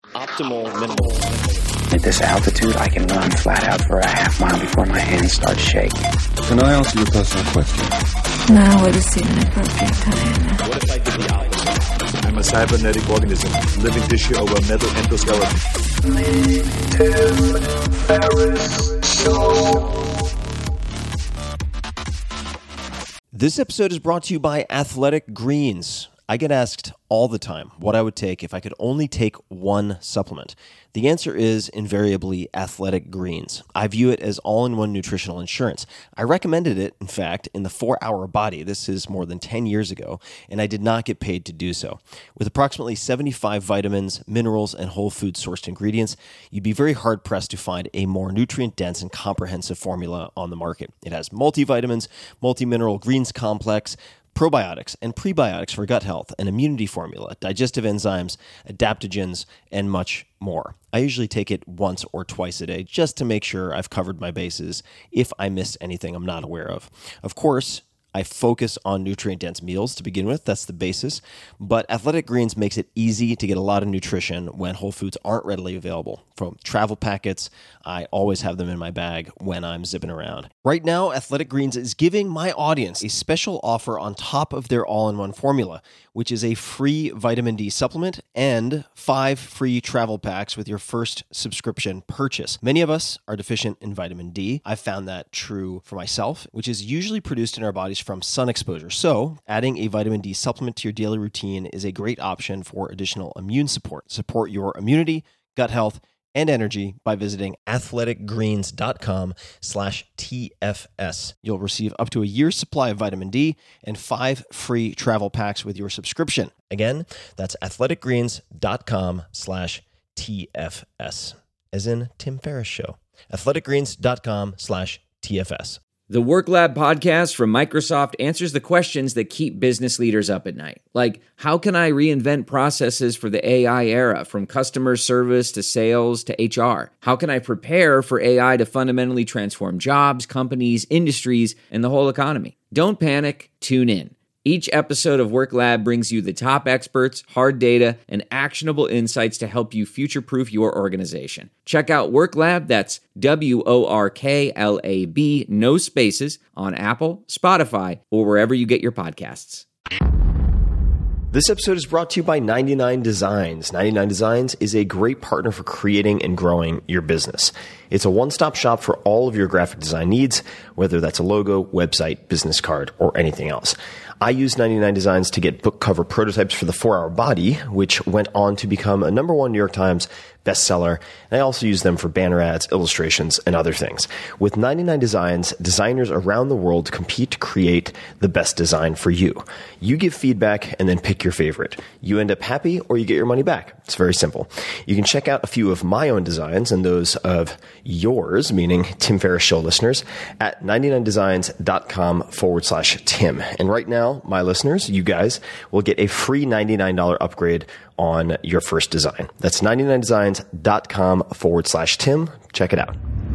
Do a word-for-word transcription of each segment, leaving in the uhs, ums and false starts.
Optimal minimal. At this altitude, I can run flat out for a half mile before my hands start shaking. Can I ask you a personal question? Now would seem an appropriate time. What if I did the opposite? I'm a cybernetic organism, living tissue over metal endoskeleton. This episode is brought to you by Athletic Greens. I get asked all the time what I would take if I could only take one supplement. The answer is invariably Athletic Greens. I view it as all-in-one nutritional insurance. I recommended it, in fact, in the four hour Body. This is more than ten years ago, and I did not get paid to do so. With approximately seventy-five vitamins, minerals, and whole food sourced ingredients, you'd be very hard-pressed to find a more nutrient-dense and comprehensive formula on the market. It has multivitamins, multi-mineral greens complex, probiotics and prebiotics for gut health, an immunity formula, digestive enzymes, adaptogens, and much more. I usually take it once or twice a day just to make sure I've covered my bases if I miss anything I'm not aware of. Of course, I focus on nutrient-dense meals to begin with. That's the basis. But Athletic Greens makes it easy to get a lot of nutrition when whole foods aren't readily available. From travel packets, I always have them in my bag when I'm zipping around. Right now, Athletic Greens is giving my audience a special offer on top of their all-in-one formula, which is a free vitamin D supplement and five free travel packs with your first subscription purchase. Many of us are deficient in vitamin D. I've found that true for myself, which is usually produced in our bodies from sun exposure. So adding a vitamin D supplement to your daily routine is a great option for additional immune support. Support your immunity, gut health, and energy by visiting athleticgreens.com slash TFS. You'll receive up to a year's supply of vitamin D and five free travel packs with your subscription. Again, that's athleticgreens.com slash TFS, as in Tim Ferriss Show. athleticgreens.com slash TFS. The Work Lab podcast from Microsoft answers the questions that keep business leaders up at night. Like, how can I reinvent processes for the A I era, from customer service to sales to H R? How can I prepare for A I to fundamentally transform jobs, companies, industries, and the whole economy? Don't panic, tune in. Each episode of Work Lab brings you the top experts, hard data, and actionable insights to help you future-proof your organization. Check out Work Lab, that's W O R K L A B, no spaces, on Apple, Spotify, or wherever you get your podcasts. This episode is brought to you by ninety-nine Designs. ninety-nine Designs is a great partner for creating and growing your business. It's a one-stop shop for all of your graphic design needs, whether that's a logo, website, business card, or anything else. I use ninety-nine Designs to get book cover prototypes for the four hour Body, which went on to become a number one New York Times bestseller, and I also use them for banner ads, illustrations, and other things. With ninety-nine Designs, designers around the world compete to create the best design for you. You give feedback and then pick your favorite. You end up happy or you get your money back. It's very simple. You can check out a few of my own designs and those of yours, meaning Tim Ferriss Show listeners, at ninety-nine designs.com forward slash Tim. And right now, my listeners, you guys, will get a free ninety-nine dollars upgrade on your first design. That's ninety-nine designs.com forward slash Tim. Check it out.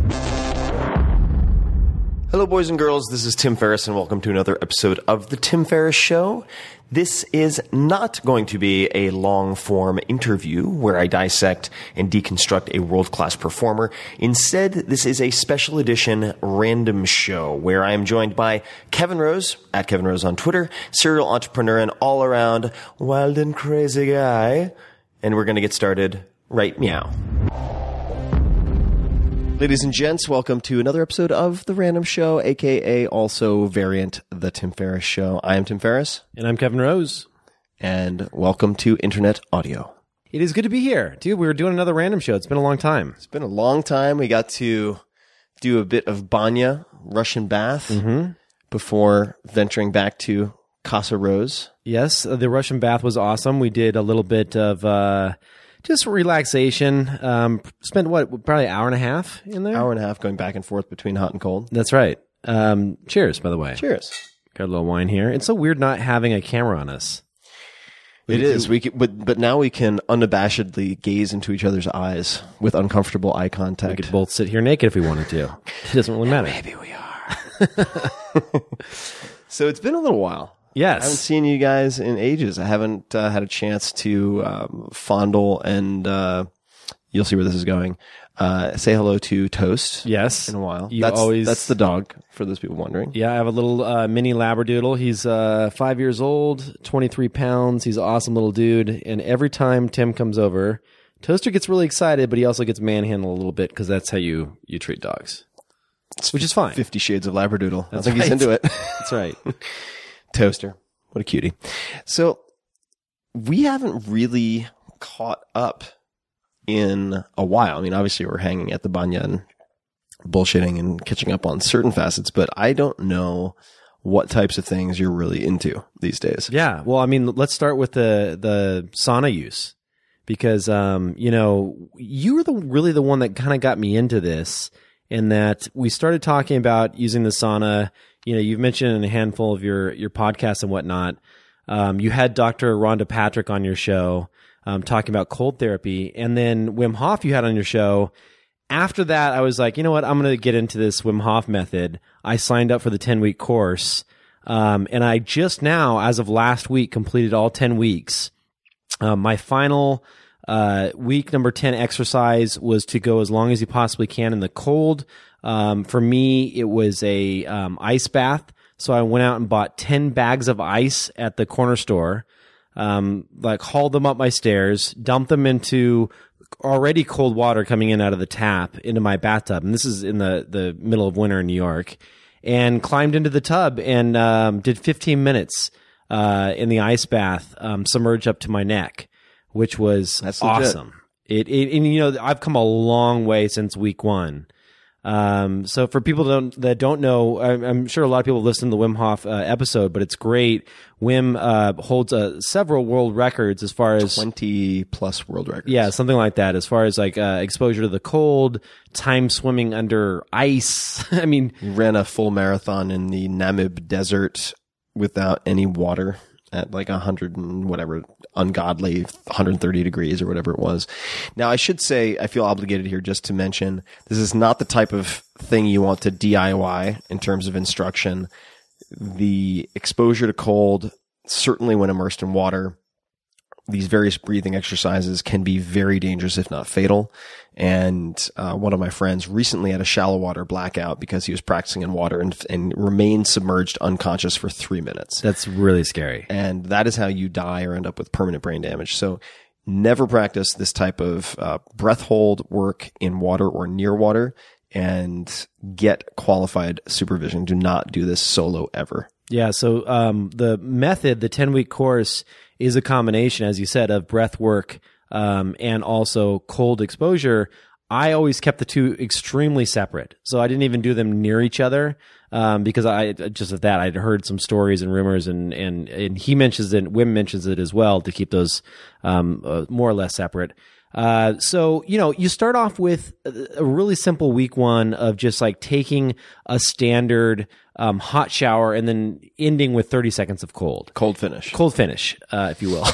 Hello, boys and girls. This is Tim Ferriss, and welcome to another episode of The Tim Ferriss Show. This is not going to be a long-form interview where I dissect and deconstruct a world-class performer. Instead, this is a special edition random show where I am joined by Kevin Rose, at Kevin Rose on Twitter, serial entrepreneur and all-around wild and crazy guy. And we're going to get started right meow. Ladies and gents, welcome to another episode of The Random Show, a k a also variant The Tim Ferriss Show. I am Tim Ferriss. And I'm Kevin Rose. And welcome to Internet Audio. It is good to be here. Dude, we were doing another random show. It's been a long time. It's been a long time. We got to do a bit of Banya, Russian bath, mm-hmm. before venturing back to Casa Rose. Yes, the Russian bath was awesome. We did a little bit of... Uh, Just relaxation. Um, spent, what, probably an hour and a half in there? Hour and a half going back and forth between hot and cold. That's right. Um, cheers, by the way. Cheers. Got a little wine here. It's so weird not having a camera on us. It is. We can, but but now we can unabashedly gaze into each other's eyes with uncomfortable eye contact. We could both sit here naked if we wanted to. It doesn't really matter. Maybe we are. So it's been a little while. Yes. I haven't seen you guys in ages. I haven't uh, had a chance to um, fondle and uh, you'll see where this is going. Uh, say hello to Toast. Yes. In a while. You that's, always- that's the dog, for those people wondering. Yeah, I have a little uh, mini Labradoodle. He's uh, five years old, twenty-three pounds. He's an awesome little dude. And every time Tim comes over, Toaster gets really excited, but he also gets manhandled a little bit because that's how you, you treat dogs, which is fine. Fifty Shades of Labradoodle. That's I think right. he's into it. That's right. Toaster. What a cutie. So we haven't really caught up in a while. I mean, obviously we're hanging at the Banya and bullshitting and catching up on certain facets, but I don't know what types of things you're really into these days. Yeah. Well, I mean, let's start with the, the sauna use because, um, you know, you were the really the one that kind of got me into this in that we started talking about using the sauna. You know, you've mentioned in a handful of your, your podcasts and whatnot. Um, you had Doctor Rhonda Patrick on your show, um, talking about cold therapy. And then Wim Hof you had on your show. After that, I was like, you know what? I'm going to get into this Wim Hof method. I signed up for the ten week course. Um, and I just now, as of last week, completed all ten weeks. Um, my final, uh, week number ten exercise was to go as long as you possibly can in the cold. Um, for me, it was a, um, ice bath. So I went out and bought ten bags of ice at the corner store. Um, like hauled them up my stairs, dumped them into already cold water coming in out of the tap into my bathtub. And this is in the, the middle of winter in New York, and climbed into the tub and, um, did fifteen minutes, uh, in the ice bath, um, submerged up to my neck, which was That's legit. awesome. It, it, and you know, I've come a long way since week one. Um, so for people that don't, that don't know, I'm, I'm sure a lot of people listen to the Wim Hof uh, episode, but it's great. Wim uh, holds uh, several world records as far as twenty plus world records. yeah, something like that. As far as like uh, exposure to the cold, time swimming under ice. I mean, He ran a full marathon in the Namib Desert without any water at like a hundred and whatever, ungodly one hundred thirty degrees or whatever it was. Now, I should say, I feel obligated here just to mention, this is not the type of thing you want to D I Y in terms of instruction. The exposure to cold, certainly when immersed in water, these various breathing exercises can be very dangerous, if not fatal. And uh, one of my friends recently had a shallow water blackout because he was practicing in water and, and remained submerged unconscious for three minutes. that's really scary. And that is how you die or end up with permanent brain damage. So never practice this type of uh, breath hold work in water or near water, and get qualified supervision. Do not do this solo ever. Yeah. So, um, the method, the ten week course is a combination, as you said, of breath work, um, and also cold exposure. I always kept the two extremely separate. So I didn't even do them near each other, um, because I, just of that, I'd heard some stories and rumors, and, and, and he mentions it, Wim mentions it as well, to keep those, um, uh, more or less separate. Uh, so, you know, you start off with a really simple week one of just like taking a standard, um, hot shower and then ending with thirty seconds of cold. Cold finish. Cold finish, uh, if you will.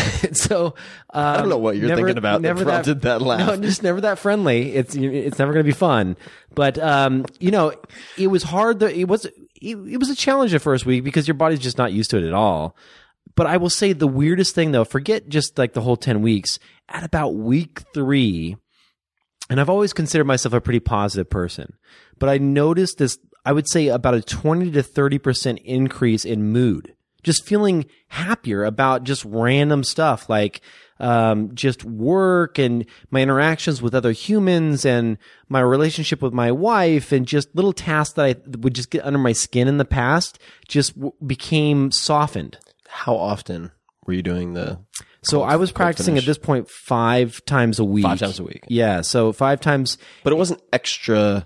so, um, I don't know what you're never- thinking about that never prompted that laugh. No, just never that friendly. It's, it's never going to be fun. But, um, you know, it was hard. The, it was, it, it was a challenge the first week because your body's just not used to it at all. But I will say the weirdest thing though, forget just like the whole ten weeks, at about week three, and I've always considered myself a pretty positive person, but I noticed this, I would say about a twenty to thirty percent increase in mood, just feeling happier about just random stuff like, um, just work and my interactions with other humans and my relationship with my wife, and just little tasks that I would just get under my skin in the past just w- became softened. How often were you doing the So cold- I was cold practicing finish? at this point five times a week. Five times a week. Yeah. So five times. But it wasn't extra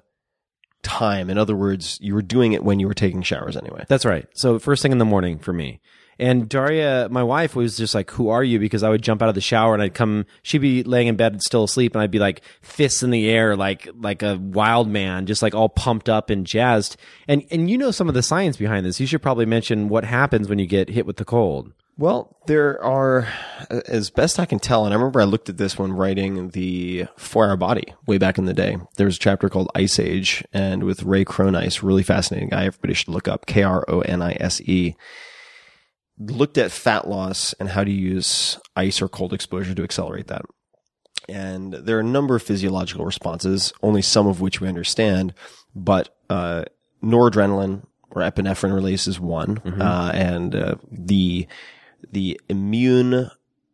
time. In other words, you were doing it when you were taking showers anyway. That's right. So first thing in the morning for me. And Daria, my wife, was just like, who are you? Because I would jump out of the shower and I'd come, she'd be laying in bed still asleep, and I'd be like fists in the air, like, like a wild man, just like all pumped up and jazzed. And, and you know some of the science behind this. You should probably mention what happens when you get hit with the cold. Well, there are, as best I can tell, and I remember I looked at this when writing the four hour Body way back in the day. There was a chapter called Ice Age, and with Ray Cronise, really fascinating guy. Everybody should look up, K R O N I S E. Looked at fat loss and how to use ice or cold exposure to accelerate that. And there are a number of physiological responses, only some of which we understand, but uh, noradrenaline or epinephrine release is one, mm-hmm. uh, and uh, the the immune uh,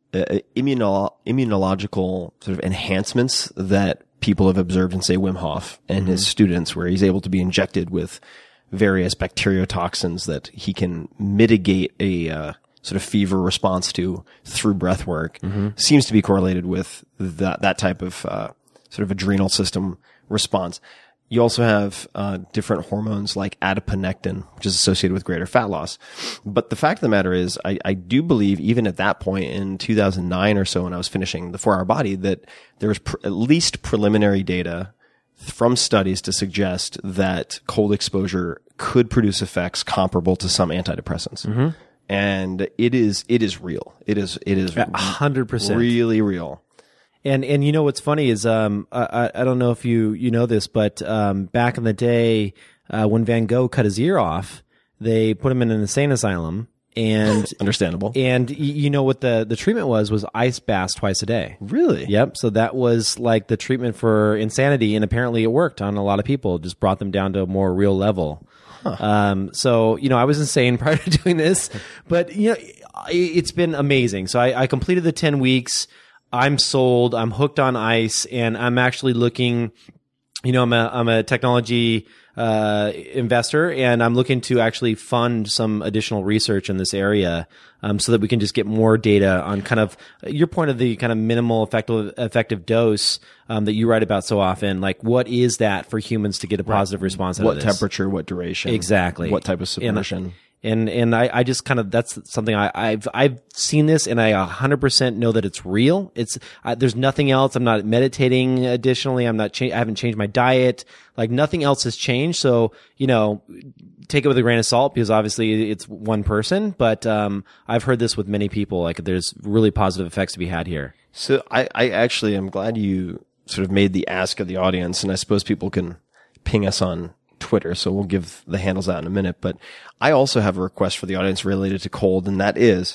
immuno- immunological sort of enhancements that people have observed in, say, Wim Hof and mm-hmm. his students, where he's able to be injected with various bacteriotoxins that he can mitigate a uh, sort of fever response to through breath work, mm-hmm. seems to be correlated with that that type of uh, sort of adrenal system response. You also have uh, different hormones like adiponectin, which is associated with greater fat loss. But the fact of the matter is, I, I do believe even at that point in two thousand nine or so when I was finishing the four hour Body, that there was pr- at least preliminary data from studies to suggest that cold exposure could produce effects comparable to some antidepressants. Mm-hmm. And it is, it is real. It is, it is a hundred percent really real. And, and you know, what's funny is, um, I, I don't know if you, you know this, but, um, back in the day, uh, when Van Gogh cut his ear off, they put him in an insane asylum and understandable. And y- you know what the, the treatment was, was ice baths twice a day. Really? Yep. So that was like the treatment for insanity. And apparently it worked on a lot of people, just brought them down to a more real level. Huh. Um, so, you know, I was insane prior to doing this, but you know, it's been amazing. So I, I completed the ten weeks. I'm sold. I'm hooked on ice, and I'm actually looking. You know, I'm a I'm a technology uh investor, and I'm looking to actually fund some additional research in this area, um, so that we can just get more data on kind of your point of the kind of minimal effective effective dose um, that you write about so often. Like, what is that for humans to get a positive right. response out what of this? Temperature, what duration, exactly, what type of submersion. And, And, and I, I just kind of, that's something I, I've, I've seen this, and I a hundred percent know that it's real. It's, I, there's nothing else. I'm not meditating additionally. I'm not, cha- I haven't changed my diet. Like, nothing else has changed. So, you know, take it with a grain of salt, because obviously it's one person, but, um, I've heard this with many people. Like, there's really positive effects to be had here. So I, I actually am glad you sort of made the ask of the audience, and I suppose people can ping us on Twitter, so we'll give the handles out in a minute. But I also have a request for the audience related to cold, and that is,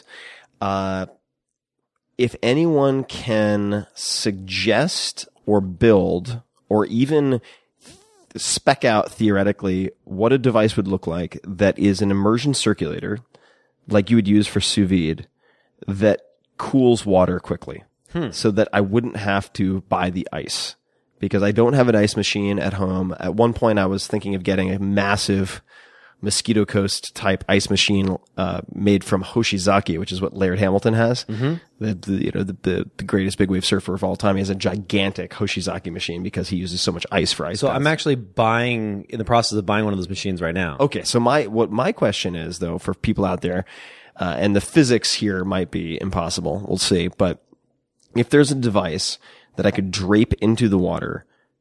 uh, if anyone can suggest or build or even spec out theoretically what a device would look like that is an immersion circulator, like you would use for sous vide, that cools water quickly, hmm. so that I wouldn't have to buy the ice. Because I don't have an ice machine at home. At one point, I was thinking of getting a massive Mosquito Coast type ice machine uh, made from Hoshizaki, which is what Laird Hamilton has. Mm-hmm. The, the you know the, the the greatest big wave surfer of all time. He has a gigantic Hoshizaki machine because he uses so much ice for ice. So baths. I'm actually buying in the process of buying one of those machines right now. Okay, so my what my question is though, for people out there, uh, and the physics here might be impossible. We'll see, but if there's a device that I could drape into the water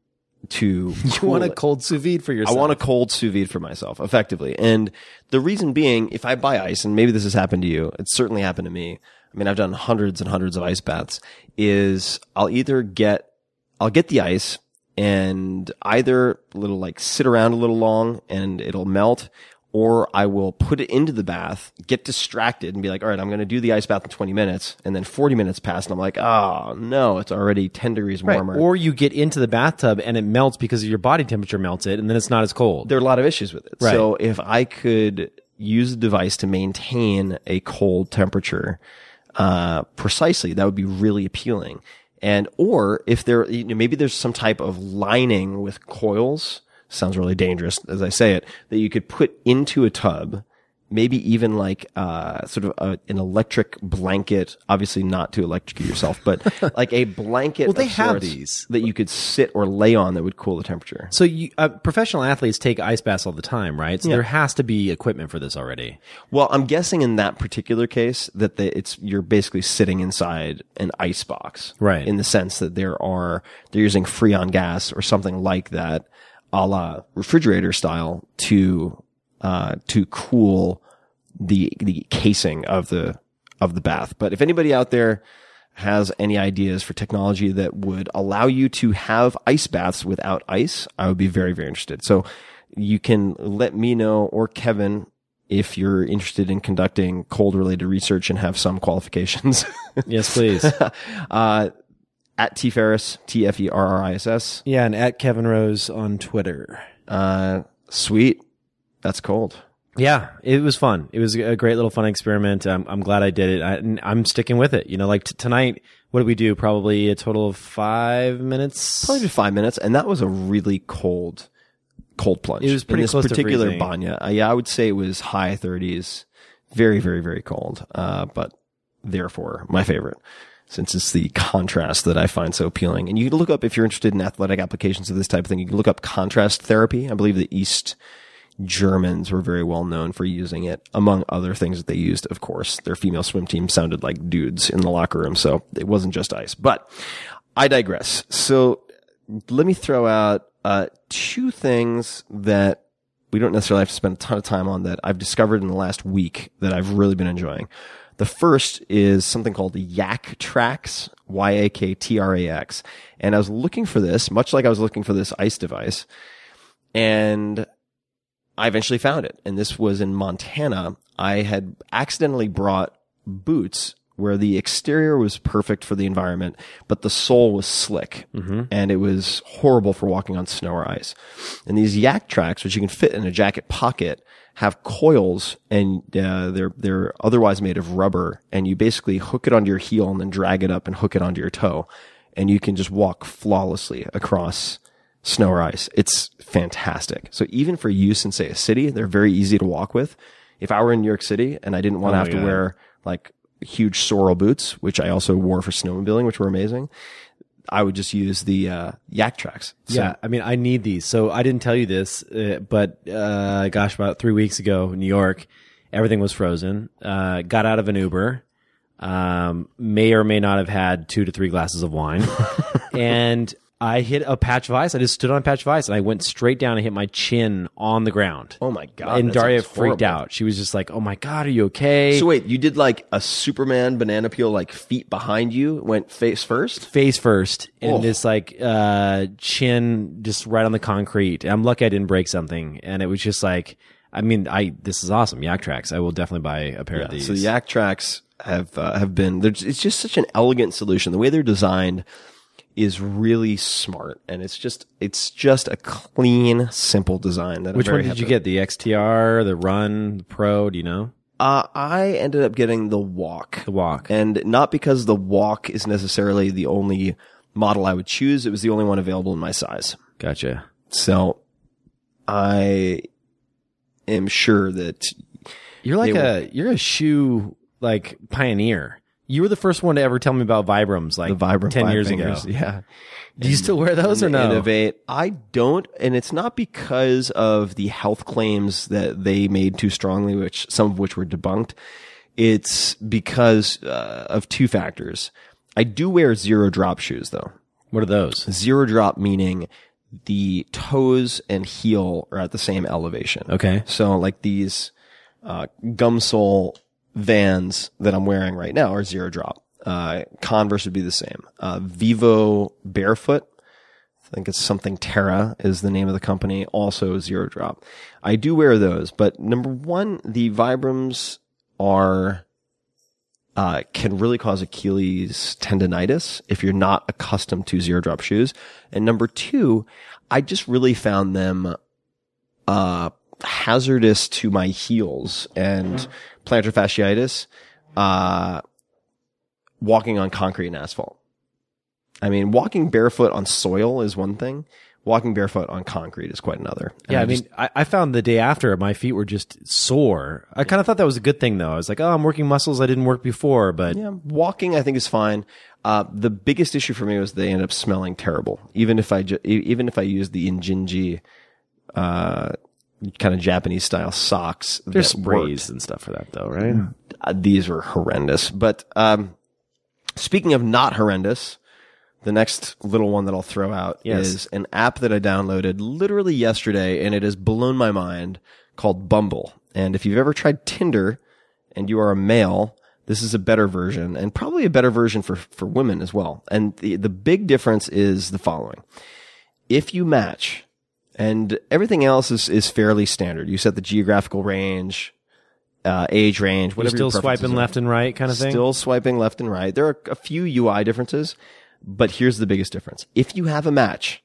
to You want a cold sous vide for yourself. I want a cold sous vide for myself, effectively. And the reason being, if I buy ice, and maybe this has happened to you, it's certainly happened to me. I mean, I've done hundreds and hundreds of ice baths, is I'll either get, I'll get the ice and either it'll like sit around a little long and it'll melt, or I will put it into the bath, get distracted, and be like, all right, I'm going to do the ice bath in twenty minutes. And then forty minutes pass, and I'm like, oh, no, it's already ten degrees warmer. Right. Or you get into the bathtub, and it melts because your body temperature melts it, and then it's not as cold. There are a lot of issues with it. Right. So if I could use a device to maintain a cold temperature uh precisely, that would be really appealing. And or if there, you know, maybe there's some type of lining with coils, sounds really dangerous as I say it, that you could put into a tub, maybe even like uh sort of a, an electric blanket, obviously not to electrocute yourself, but like a blanket well, they of have sorts these that you could sit or lay on that would cool the temperature. So you, uh, professional athletes take ice baths all the time, right? So Yeah. there has to be equipment for this already. Well, I'm guessing in that particular case that the, it's you're basically sitting inside an ice box, Right. In the sense that there are they're using Freon gas or something like that, a la refrigerator style, to uh to cool the the casing of the of the bath. But if anybody out there has any ideas for technology that would allow you to have ice baths without ice, I would be very, very interested. So you can let me know, or Kevin, if you're interested in conducting cold related research and have some qualifications. Yes, please. uh, at T Ferriss, T F E R R I S S. Yeah, and at Kevin Rose on Twitter. Uh, sweet. That's cold. Yeah, it was fun. It was a great little fun experiment. I'm, I'm glad I did it. I, and I'm sticking with it. You know, like t- tonight, what did we do? Probably a total of five minutes. Probably just five minutes, and that was a really cold, cold plunge. It was pretty in this close to particular freezing. banya. Uh, yeah, I would say it was high thirties, very, very, very cold. Uh, but therefore, my favorite, since it's the contrast that I find so appealing. And you can look up, if you're interested in athletic applications of this type of thing, you can look up contrast therapy. I believe the East Germans were very well known for using it, among other things that they used. Of course, their female swim team sounded like dudes in the locker room, so it wasn't just ice. But I digress. So let me throw out uh two things that we don't necessarily have to spend a ton of time on that I've discovered in the last week that I've really been enjoying. The first is something called Yaktrax, Y A K T R A X. And I was looking for this, much like I was looking for this ice device, and I eventually found it. And this was in Montana. I had accidentally brought boots where the exterior was perfect for the environment, but the sole was slick. Mm-hmm. And it was horrible for walking on snow or ice. And these Yaktrax, which you can fit in a jacket pocket, have coils, and uh, they're they're otherwise made of rubber. And you basically hook it onto your heel and then drag it up and hook it onto your toe. And you can just walk flawlessly across snow or ice. It's fantastic. So even for use in, say, a city, they're very easy to walk with. If I were in New York City and I didn't want to Oh have my to God. wear like huge sorrel boots, which I also wore for snowmobiling, which were amazing, I would just use the uh, Yaktrax. So, Yeah, I mean, I need these. So I didn't tell you this, uh, but uh, gosh, about three weeks ago, New York, everything was frozen. Uh, got out of an Uber. Um, may or may not have had two to three glasses of wine, and I hit a patch of ice. I just stood on a patch of ice, and I went straight down and hit my chin on the ground. Oh my God. And that Daria sounds freaked horrible. out. She was just like, "Oh my God, are you okay?" So wait, you did like a Superman banana peel, like feet behind you, went face first? Face first, and Oh. this like uh chin just right on the concrete. I'm lucky I didn't break something, and it was just like, I mean, I this is awesome. Yaktrax. I will definitely buy a pair of these. So the Yaktrax have uh, have been. they're- It's just such an elegant solution. The way they're designed is really smart, and it's just it's just a clean, simple design. That Which I'm one very did you happy get? The X T R, the Run, the Pro? Do you know? with. Uh, I ended up getting the Walk. The Walk. And not because the Walk is necessarily the only model I would choose. It was the only one available in my size. Gotcha. So I am sure that You're like They a you're a shoe like pioneer. You were the first one to ever tell me about Vibrams like the Vibram ten Five years Fingers, ago. yeah. Do you still wear those or and no? Innovate. I don't, and it's not because of the health claims that they made too strongly, which some of which were debunked. It's because uh, of two factors. I do wear zero drop shoes though. What are those? Zero drop meaning the toes and heel are at the same elevation. Okay. So like these uh, gum sole Vans that I'm wearing right now are zero drop. Uh, Converse would be the same. Uh, Vivo Barefoot, I think it's something Terra is the name of the company, also zero drop. I do wear those, but number one, the Vibrams are, uh, can really cause Achilles tendonitis if you're not accustomed to zero drop shoes. And number two, I just really found them, uh, hazardous to my heels and plantar fasciitis, uh, walking on concrete and asphalt. I mean, walking barefoot on soil is one thing. Walking barefoot on concrete is quite another. And Yeah, I, just- mean, I, I found the day after my feet were just sore. I kind of thought that was a good thing though. I was like, oh, I'm working muscles I didn't work before, but yeah, walking I think is fine. Uh, the biggest issue for me was they ended up smelling terrible. Even if I ju- e- even if I used the Injinji, uh, kind of Japanese style socks, there's that sprays worked. and stuff for that though, right? Uh, these were horrendous. But um, speaking of not horrendous, the next little one that I'll throw out Yes. is an app that I downloaded literally yesterday, and it has blown my mind, called Bumble. And if you've ever tried Tinder and you are a male, this is a better version, and probably a better version for, for women as well. And the, the big difference is the following. If you match, and everything else is, is fairly standard. You set the geographical range, uh, age range, You're whatever still your preferences swiping are. left and right kind of thing. Still swiping left and right. There are a few U I differences, But here's the biggest difference. If you have a match,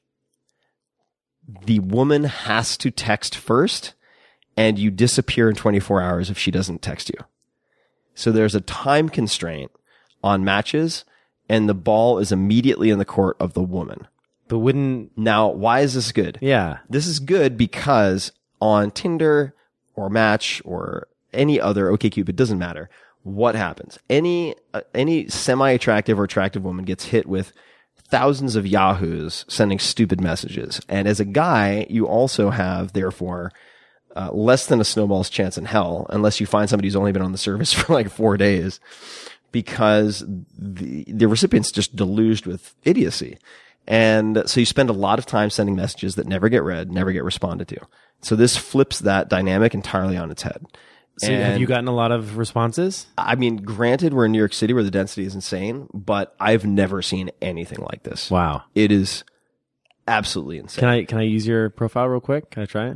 the woman has to text first, and you disappear in twenty-four hours if she doesn't text you. So there's a time constraint on matches, and the ball is immediately in the court of the woman. But wouldn't... Now, why is this good? Yeah. This is good because on Tinder or Match or any other OkCupid, doesn't matter what happens. Any uh, any semi-attractive or attractive woman gets hit with thousands of yahoos sending stupid messages. And as a guy, you also have, therefore, uh, less than a snowball's chance in hell, unless you find somebody who's only been on the service for like four days, because the, the recipient's just deluged with idiocy. And so you spend a lot of time sending messages that never get read, never get responded to. So this flips that dynamic entirely on its head. So and have you gotten a lot of responses? I mean, granted, we're in New York City where the density is insane, but I've never seen anything like this. Wow. It is absolutely insane. Can I can I use your profile real quick? Can I try it?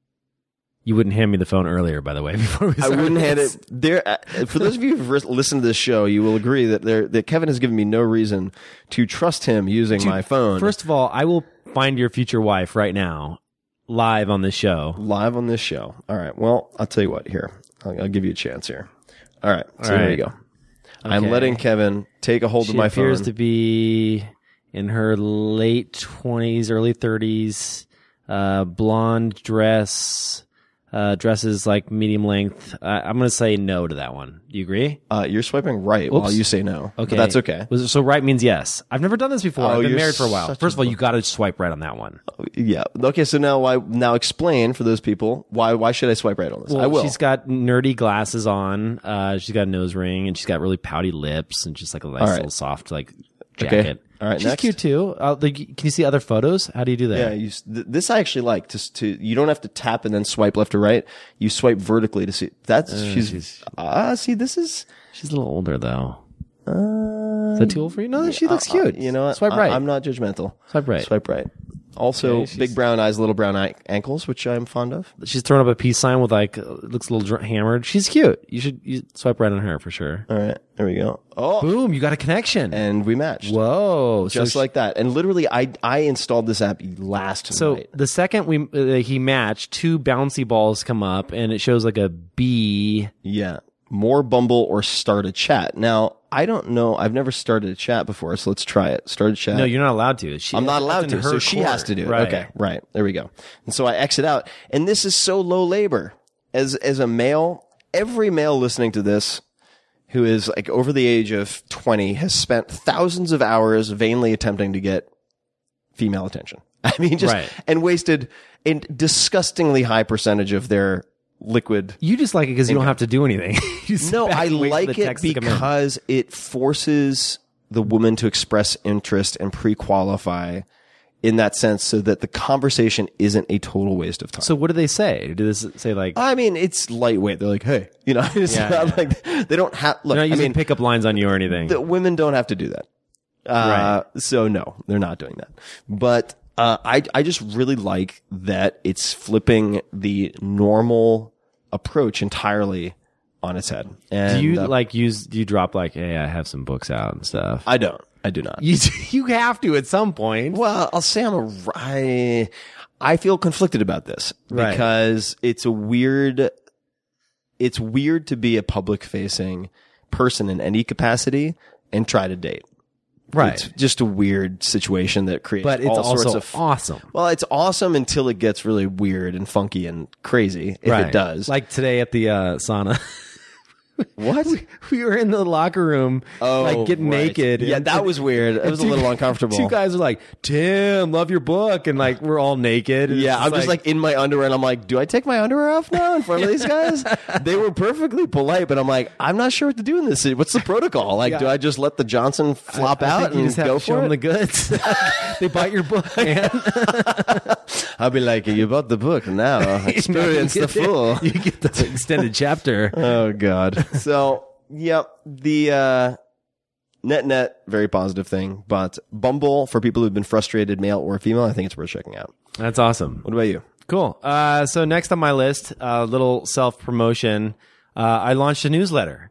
You wouldn't hand me the phone earlier, by the way. Before we I started wouldn't hand this. it. There, uh, for those of you who've listened to this show, you will agree that there that Kevin has given me no reason to trust him using Dude, my phone. First of all, I will find your future wife right now, live on this show. Live on this show. All right. Well, I'll tell you what. Here, I'll, I'll give you a chance here. All right. So All there right. you go. I'm Okay. letting Kevin take a hold She of my appears phone. to be in her late twenties, early thirties, uh, blonde dress, uh, dresses like medium length. Uh, I'm going to say no to that one. Do you agree? Uh, you're swiping right while Oops. you say no. Okay. But that's okay. Was- So right means yes. I've never done this before. Oh, I've been you're married for a while. such First a of all, you got to swipe right on that one. Yeah. Okay. So now, why? Now explain for those people why. Why should I swipe right on this? Well, I will. She's got nerdy glasses on. Uh, she's got a nose ring, and she's got really pouty lips, and just like a nice All right. little soft like Okay. jacket. All right, She's next. cute too. Uh, like, can you see other photos? How do you do that? Yeah. You, s- th- this I actually like to. s- To you don't have to tap and then swipe left or right. You swipe vertically to see. That's she's. she's- Ah, see, this is. She's a little older though. Uh, Is that too old for you? No, she looks uh, cute. You know what? Swipe right. I, I'm not judgmental. Swipe right. Swipe right. Also, Okay, she's- big brown eyes, little brown eye- ankles, which I'm fond of. She's throwing up a peace sign with like, uh, looks a little dr- hammered. She's cute. You should you swipe right on her for sure. All right, there we go. Oh, Boom, you got a connection. and we matched. Whoa. Just so like that. And literally, I I installed this app last So night. the second we uh, he matched, two bouncy balls come up, and it shows like a bee. Yeah. More Bumble or start a chat. Now, I don't know. I've never started a chat before, so let's try it. Start a chat. No, you're not allowed to. She, I'm not that's allowed in to, her so she court. has to do it. Right. Okay, right. There we go. And so I exit out. And this is so low labor. As as a male, every male listening to this who is like over the age of twenty has spent thousands of hours vainly attempting to get female attention. I mean, just Right. and wasted a disgustingly high percentage of their liquid. You just like it because you don't have to do anything. You sit No, back I and wait for like the it text to come in. because it forces the woman to express interest and pre-qualify in that sense so that the conversation isn't a total waste of time. So what do they say? Do they s- say like I mean, it's lightweight. They're like, hey, you know, it's Yeah, not yeah. like they don't have, look, they're not I using mean, pickup lines on you or anything? the women don't have to do that. Uh, so no, they're not doing that. But, uh, I, I just really like that it's flipping the normal approach entirely on its head. And do you uh, like use? Do you drop like, hey, I have some books out and stuff? I don't. I do not. you you have to at some point. Well, I'll say I'm a. I, I feel conflicted about this Right. because it's a weird. It's weird to be a public facing person in any capacity and try to date. Right. It's just a weird situation that creates But it's all also sorts of. awesome. Well, it's awesome until it gets really weird and funky and crazy. If Right. it does, Like today at the uh, sauna. what? We were in the locker room, Oh, like getting right. naked. Yeah, and- that was weird. It and was a two- little uncomfortable. Two guys are like, "Tim, love your book," and like we're all naked. and Yeah, it's I'm just like in my underwear, and I'm like, do I take my underwear off now in front of these guys? They were perfectly polite, but I'm like, I'm not sure what to do in this. What's the protocol? Like, Yeah. do I just let the Johnson flop I out think you and just have go to show for them it? the goods. They bite your book, man. I'll be like, you bought the book now. Experience You the get full. You get the extended chapter. Oh God. So, yep, the uh, net net very positive thing, but Bumble for people who've been frustrated, male or female, I think it's worth checking out. That's awesome. What about you? Cool. Uh, so next on my list, a uh, little self promotion. Uh, I launched a newsletter.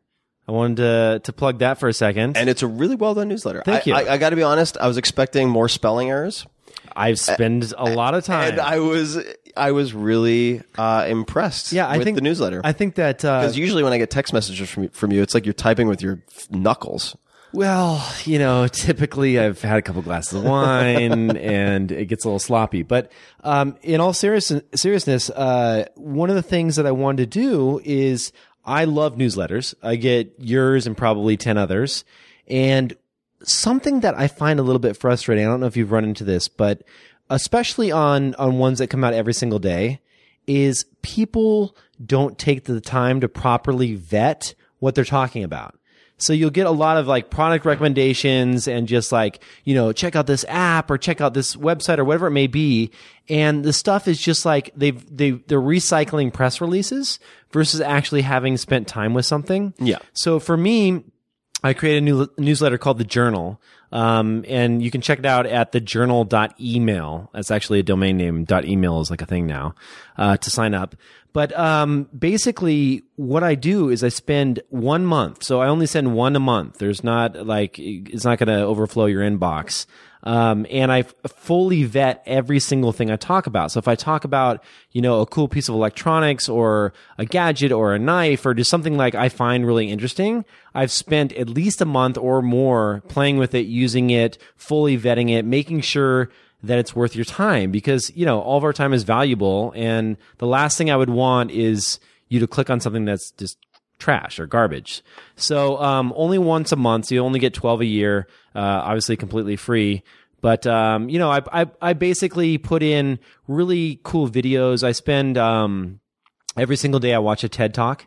I wanted to to plug that for a second. And it's a really well done newsletter. Thank I, you. I, I got to be honest. I was expecting more spelling errors. I've spent a lot of time. And I was I was really uh, impressed yeah, I with think, the newsletter. I think that uh, Because usually when I get text messages from you, from you, it's like you're typing with your knuckles. well, you know, typically I've had a couple glasses of wine and it gets a little sloppy. But um, in all serious, seriousness, uh, one of the things that I wanted to do is I love newsletters. I get yours and probably ten others. And something that I find a little bit frustrating, I don't know if you've run into this, but especially on, on ones that come out every single day, is people don't take the time to properly vet what they're talking about. So you'll get a lot of like product recommendations and just like, you know, check out this app or check out this website or whatever it may be. And the stuff is just like they've, they, they're recycling press releases versus actually having spent time with something. Yeah. So for me, I created a new newsletter called The Journal. Um, and you can check it out at the journal dot email. That's actually a domain name. .email is like a thing now, uh, to sign up. But, um, basically what I do is I spend one month. So I only send one a month. There's not like, it's not going to overflow your inbox. Um, and I fully vet every single thing I talk about. So if I talk about, you know, a cool piece of electronics or a gadget or a knife or just something like I find really interesting, I've spent at least a month or more playing with it, using it, fully vetting it, making sure that it's worth your time because, you know, all of our time is valuable. And the last thing I would want is you to click on something that's just trash or garbage. So, um, only once a month. So you only get twelve a year, uh, obviously completely free. But, um, you know, I, I, I basically put in really cool videos. I spend, um, every single day I watch a TED Talk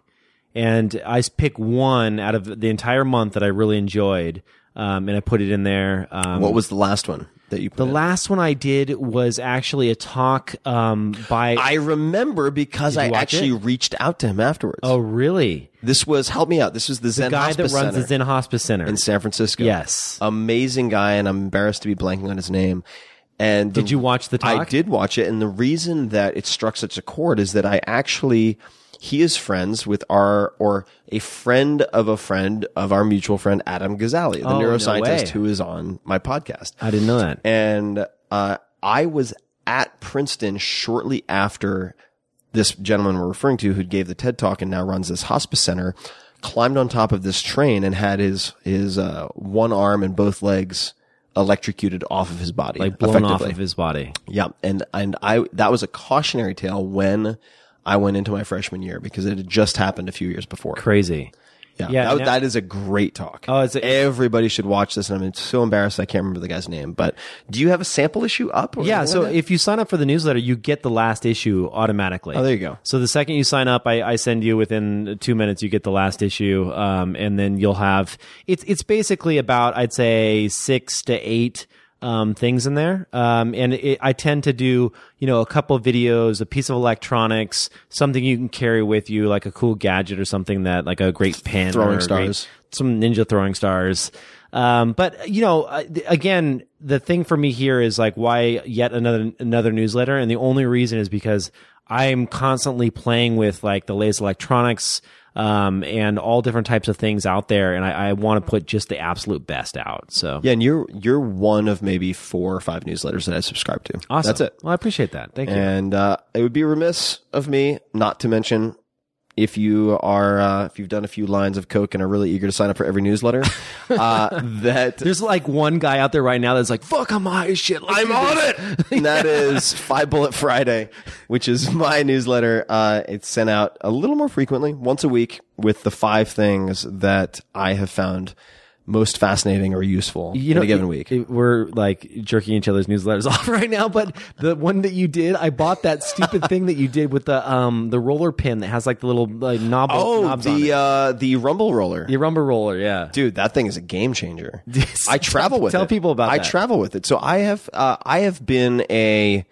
and I pick one out of the entire month that I really enjoyed. Um, and I put it in there. Um, What was the last one that you put the in? last one I did was actually a talk, um, by, I remember because Did you I watch actually it? reached out to him afterwards. oh, really? This was, help me out. This was the The Zen guy Hospice that runs Center the Zen Hospice Center. in San Francisco. Yes. Amazing guy, and I'm embarrassed to be blanking on his name. And Did the- you watch the talk? I did watch it, and the reason that it struck such a chord is that I actually, he is friends with our, or a friend of a friend of our mutual friend, Adam Gazzali, the Oh, no neuroscientist way. who is on my podcast. I didn't know that. And uh, I was at Princeton shortly after this gentleman we're referring to, who gave the TED Talk and now runs this hospice center, climbed on top of this train and had his his uh, one arm and both legs electrocuted off of his body, Like blown off effectively. of his body. Yeah, and and I that was a cautionary tale when I went into my freshman year because it had just happened a few years before. Crazy. Yeah, Yeah, that, now- that is a great talk. Oh, it's a- everybody should watch this, and I'm so embarrassed I can't remember the guy's name. But do you have a sample issue up? Or Yeah, anything so like that? if you sign up for the newsletter, you get the last issue automatically. Oh, there you go. So the second you sign up, I, I send you within two minutes, you get the last issue, um, and then you'll have it's it's basically about I'd say six to eight um, things in there, um, and it, I tend to do you know a couple of videos, a piece of electronics, something you can carry with you, like a cool gadget or something that like a great pen, Throwing or a great- stars. some ninja throwing stars. Um, but you know, uh, th- again, the thing for me here is like, why yet another, another newsletter? And the only reason is because I'm constantly playing with like the latest electronics, um, and all different types of things out there. And I, I want to put just the absolute best out. So Yeah, and you're you're one of maybe four or five newsletters that I subscribe to. awesome. That's it. Well, I appreciate that. Thank you. And uh, it would be remiss of me not to mention, if you are uh, if you've done a few lines of coke and are really eager to sign up for every newsletter, uh, that There's like one guy out there right now that's like, fuck, I'm high as shit. Let's I'm do on this. it. And that is Five Bullet Friday, which is my newsletter. Uh, it's sent out a little more frequently, once a week, with the five things that I have found most fascinating or useful You know, in a given it- week. it- we're like jerking each other's newsletters off right now, but the one that you did, I bought that stupid thing that you did with the um the roller pin that has like the little like knob oh, knobs on the it. uh, the Rumble Roller. The rumble roller, yeah. Dude, that thing is a game changer. I travel Tell- with tell it. people about I that. travel with it. So I have, uh, I have been a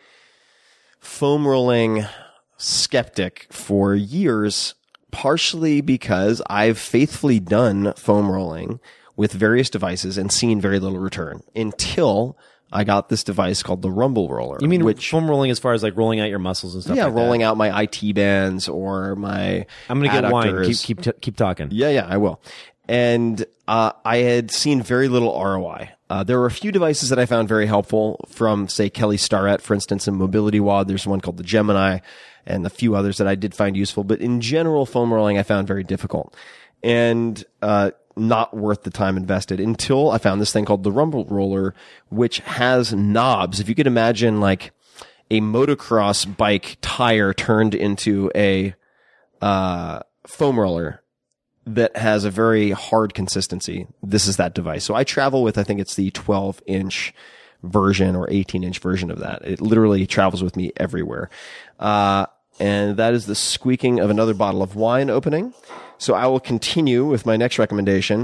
foam rolling skeptic for years, partially because I've faithfully done foam rolling with various devices and seen very little return until I got this device called the Rumble Roller. You mean which, foam rolling as far as like rolling out your muscles and stuff? yeah, like rolling that. out my I T bands or my I'm gonna get wine. adductors. Keep keep t- keep talking. Yeah, yeah, I will. and uh, I had seen very little R O I. Uh, there were a few devices that I found very helpful from, say, Kelly Starrett, for instance, in Mobility W O D. There's one called the Gemini and a few others that I did find useful. But in general, foam rolling I found very difficult and uh not worth the time invested until I found this thing called the Rumble Roller, which has knobs. If you could imagine like a motocross bike tire turned into a uh foam roller that has a very hard consistency. This is that device. So I travel with, I think it's the twelve inch version or eighteen inch version of that. It literally travels with me everywhere. Uh, and that is the squeaking of another bottle of wine opening. So I will continue with my next recommendation.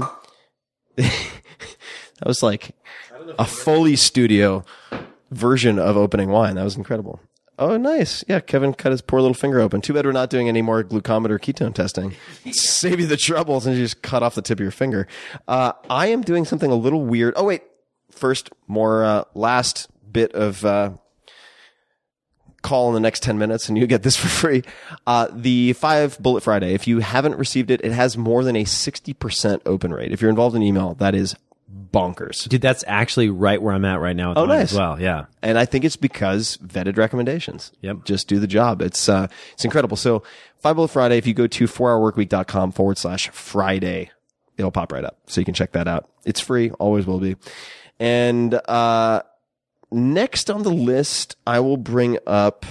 That was like a Foley Studio version of opening wine. That was incredible. Oh, nice. Yeah, Kevin cut his poor little finger open. Too bad we're not doing any more glucometer ketone testing. Save you the troubles and you just cut off the tip of your finger. Uh, I am doing something a little weird. Oh, wait. First, more, uh, last bit of, uh, call in the next ten minutes and you get this for free. Uh, the five Bullet Friday. If you haven't received it, it has more than a sixty percent open rate. If you're involved in email, that is bonkers. Dude, that's actually right where I'm at right now with oh, mine nice. as well. Yeah. And I think it's because vetted recommendations. Yep. Just do the job. It's, uh, it's incredible. So five Bullet Friday, if you go to four hour work week dot com forward slash Friday, it'll pop right up. So you can check that out. It's free. Always will be. And, uh, next on the list, I will bring up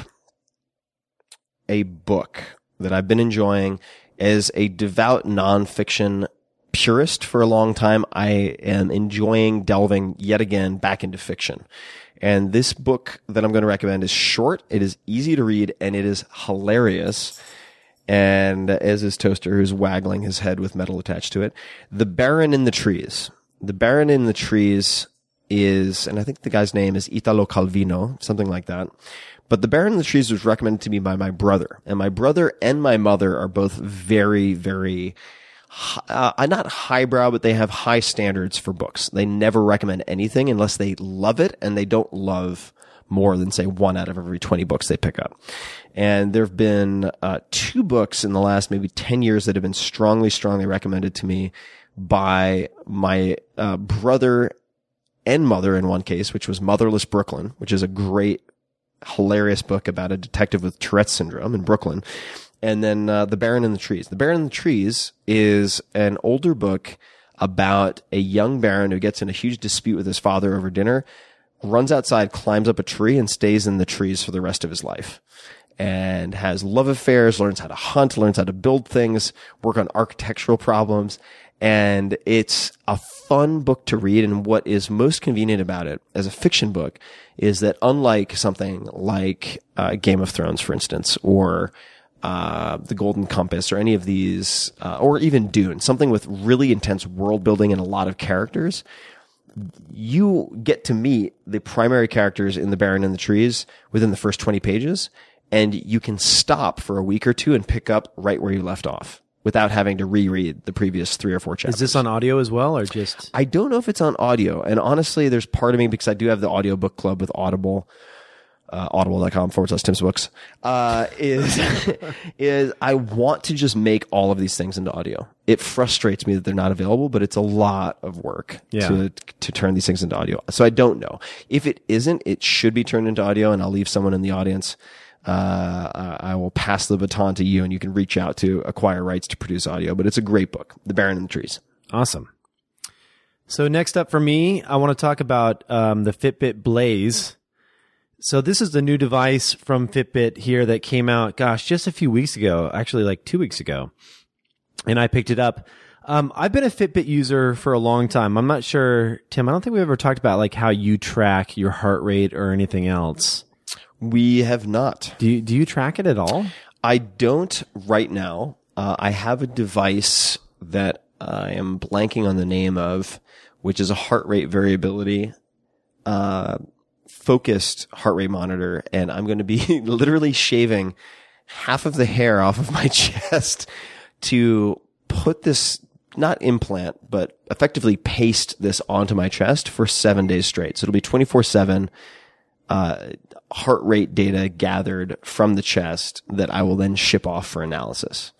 a book that I've been enjoying as a devout nonfiction purist for a long time. I am enjoying delving yet again back into fiction. And this book that I'm going to recommend is short. It is easy to read and it is hilarious. And as is Toaster, who's waggling his head with metal attached to it. The Baron in the Trees. The Baron in the Trees is, and I think the guy's name is Italo Calvino, something like that. But The Baron in the Trees was recommended to me by my brother. And my brother and my mother are both very, very, uh, not highbrow, but they have high standards for books. They never recommend anything unless they love it, and they don't love more than, say, one out of every twenty books they pick up. And there have been uh, two books in the last maybe ten years that have been strongly, strongly recommended to me by my uh, brother and mother in one case, which was Motherless Brooklyn, which is a great, hilarious book about a detective with Tourette's syndrome in Brooklyn. And then uh, The Baron in the Trees. The Baron in the Trees is an older book about a young baron who gets in a huge dispute with his father over dinner, runs outside, climbs up a tree, and stays in the trees for the rest of his life. And has love affairs, learns how to hunt, learns how to build things, work on architectural problems. And it's a fun book to read. And what is most convenient about it as a fiction book is that unlike something like uh, Game of Thrones, for instance, or uh The Golden Compass, or any of these, uh, or even Dune, something with really intense world building and a lot of characters, you get to meet the primary characters in The Baron in the Trees within the first twenty pages, and you can stop for a week or two and pick up right where you left off without having to reread the previous three or four chapters. Is this on audio as well, or just? I don't know if it's on audio. And honestly, there's part of me, because I do have the audiobook club with Audible, uh, audible.com forward slash Tim's books, uh, is, is I want to just make all of these things into audio. It frustrates me that they're not available, but it's a lot of work yeah. to, to turn these things into audio. So I don't know. If it isn't, it should be turned into audio, and I'll leave someone in the audience. Uh, I will pass the baton to you, and you can reach out to acquire rights to produce audio, but it's a great book, The Baron in the Trees. Awesome. So next up for me, I want to talk about um, the Fitbit Blaze. So this is the new device from Fitbit here that came out, gosh, just a few weeks ago, actually like two weeks ago. And I picked it up. Um, I've been a Fitbit user for a long time. I'm not sure, Tim, I don't think we ever talked about like how you track your heart rate or anything else. We have not. Do you, do you track it at all? I don't right now. Uh, I have a device that I am blanking on the name of, which is a heart rate variability, uh, focused heart rate monitor. And I'm going to be literally shaving half of the hair off of my chest to put this, not implant, but effectively paste this onto my chest for seven days straight. So it'll be twenty-four seven. Uh, heart rate data gathered from the chest that I will then ship off for analysis.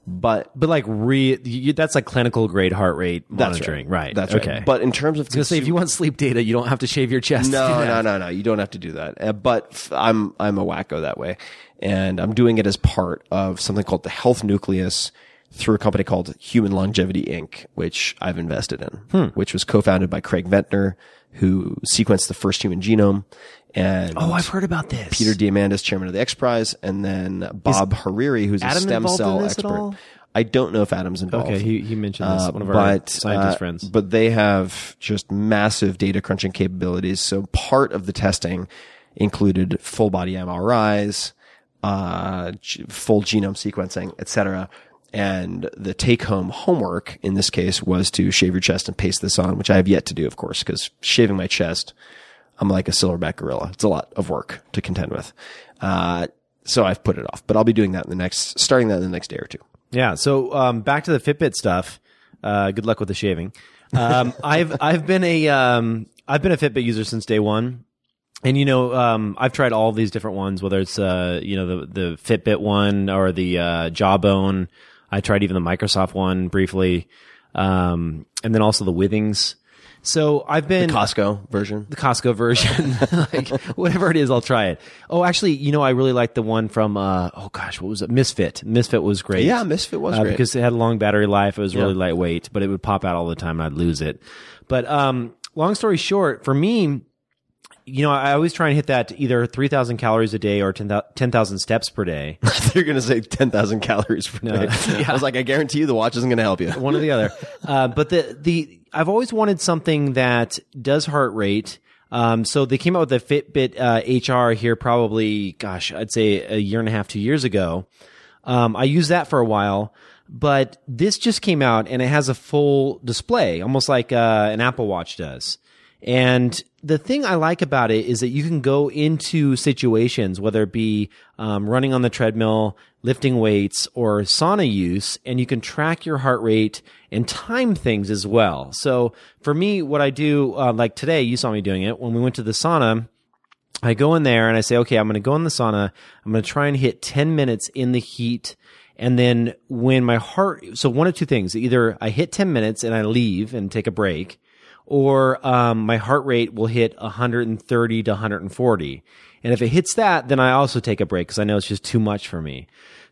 But But like re, you, that's like clinical grade heart rate that's monitoring, right. right? That's okay. right. But in terms of I was gonna say, if you want sleep data, you don't have to shave your chest. No, to do no, that. no, no. You don't have to do that. Uh, but f- I'm I'm a wacko that way, and I'm doing it as part of something called the Health Nucleus through a company called Human Longevity Incorporated, which I've invested in, Hmm. which was co-founded by Craig Ventner, who sequenced the first human genome, and Oh, I've heard about this. Peter Diamandis, chairman of the X Prize, and then Bob Hariri, who's Adam a stem involved cell in this at expert. all? I don't know if Adam's involved. Okay, he he mentioned this. Uh, one of our but, scientist uh, friends. But they have just massive data crunching capabilities. So part of the testing included full body M R Is, uh, g- full genome sequencing, et cetera. And the take home homework in this case was to shave your chest and paste this on, which I have yet to do, of course, because shaving my chest, I'm like a silverback gorilla. It's a lot of work to contend with. Uh, so I've put it off, but I'll be doing that in the next, starting that in the next day or two. Yeah. So um, back to the Fitbit stuff. Uh, good luck with the shaving. Um, I've I've been a um, I've been a Fitbit user since day one, and you know um, I've tried all of these different ones, whether it's uh, you know the the Fitbit one or the uh, Jawbone. I tried even the Microsoft one briefly, um, and then also the Withings. So I've been The Costco version. the Costco version, like whatever it is, I'll try it. Oh, actually, you know, I really like the one from, uh, oh gosh, what was it? Misfit. Misfit was great. Yeah, Misfit was uh, great. because it had a long battery life. It was really Yeah. lightweight, but it would pop out all the time and I'd lose it. But, um, long story short, for me, you know, I always try and hit that either three thousand calories a day or ten thousand steps per day. They're going to say ten thousand calories per No, day. yeah. I was like, I guarantee you the watch isn't going to help you. One or the other. Uh, but the, the, I've always wanted something that does heart rate. Um, so they came out with the Fitbit, uh, H R here probably, gosh, I'd say a year and a half, two years ago. Um, I used that for a while, but this just came out and it has a full display, almost like, uh, an Apple Watch does. And the thing I like about it is that you can go into situations, whether it be um, running on the treadmill, lifting weights, or sauna use, and you can track your heart rate and time things as well. So for me, what I do, uh, like today, you saw me doing it, when we went to the sauna, I go in there and I say, okay, I'm going to go in the sauna. I'm going to try and hit ten minutes in the heat. And then when my heart, so one of two things, either I hit ten minutes and I leave and take a break, or um, my heart rate will hit one thirty to one forty. And if it hits that, then I also take a break because I know it's just too much for me.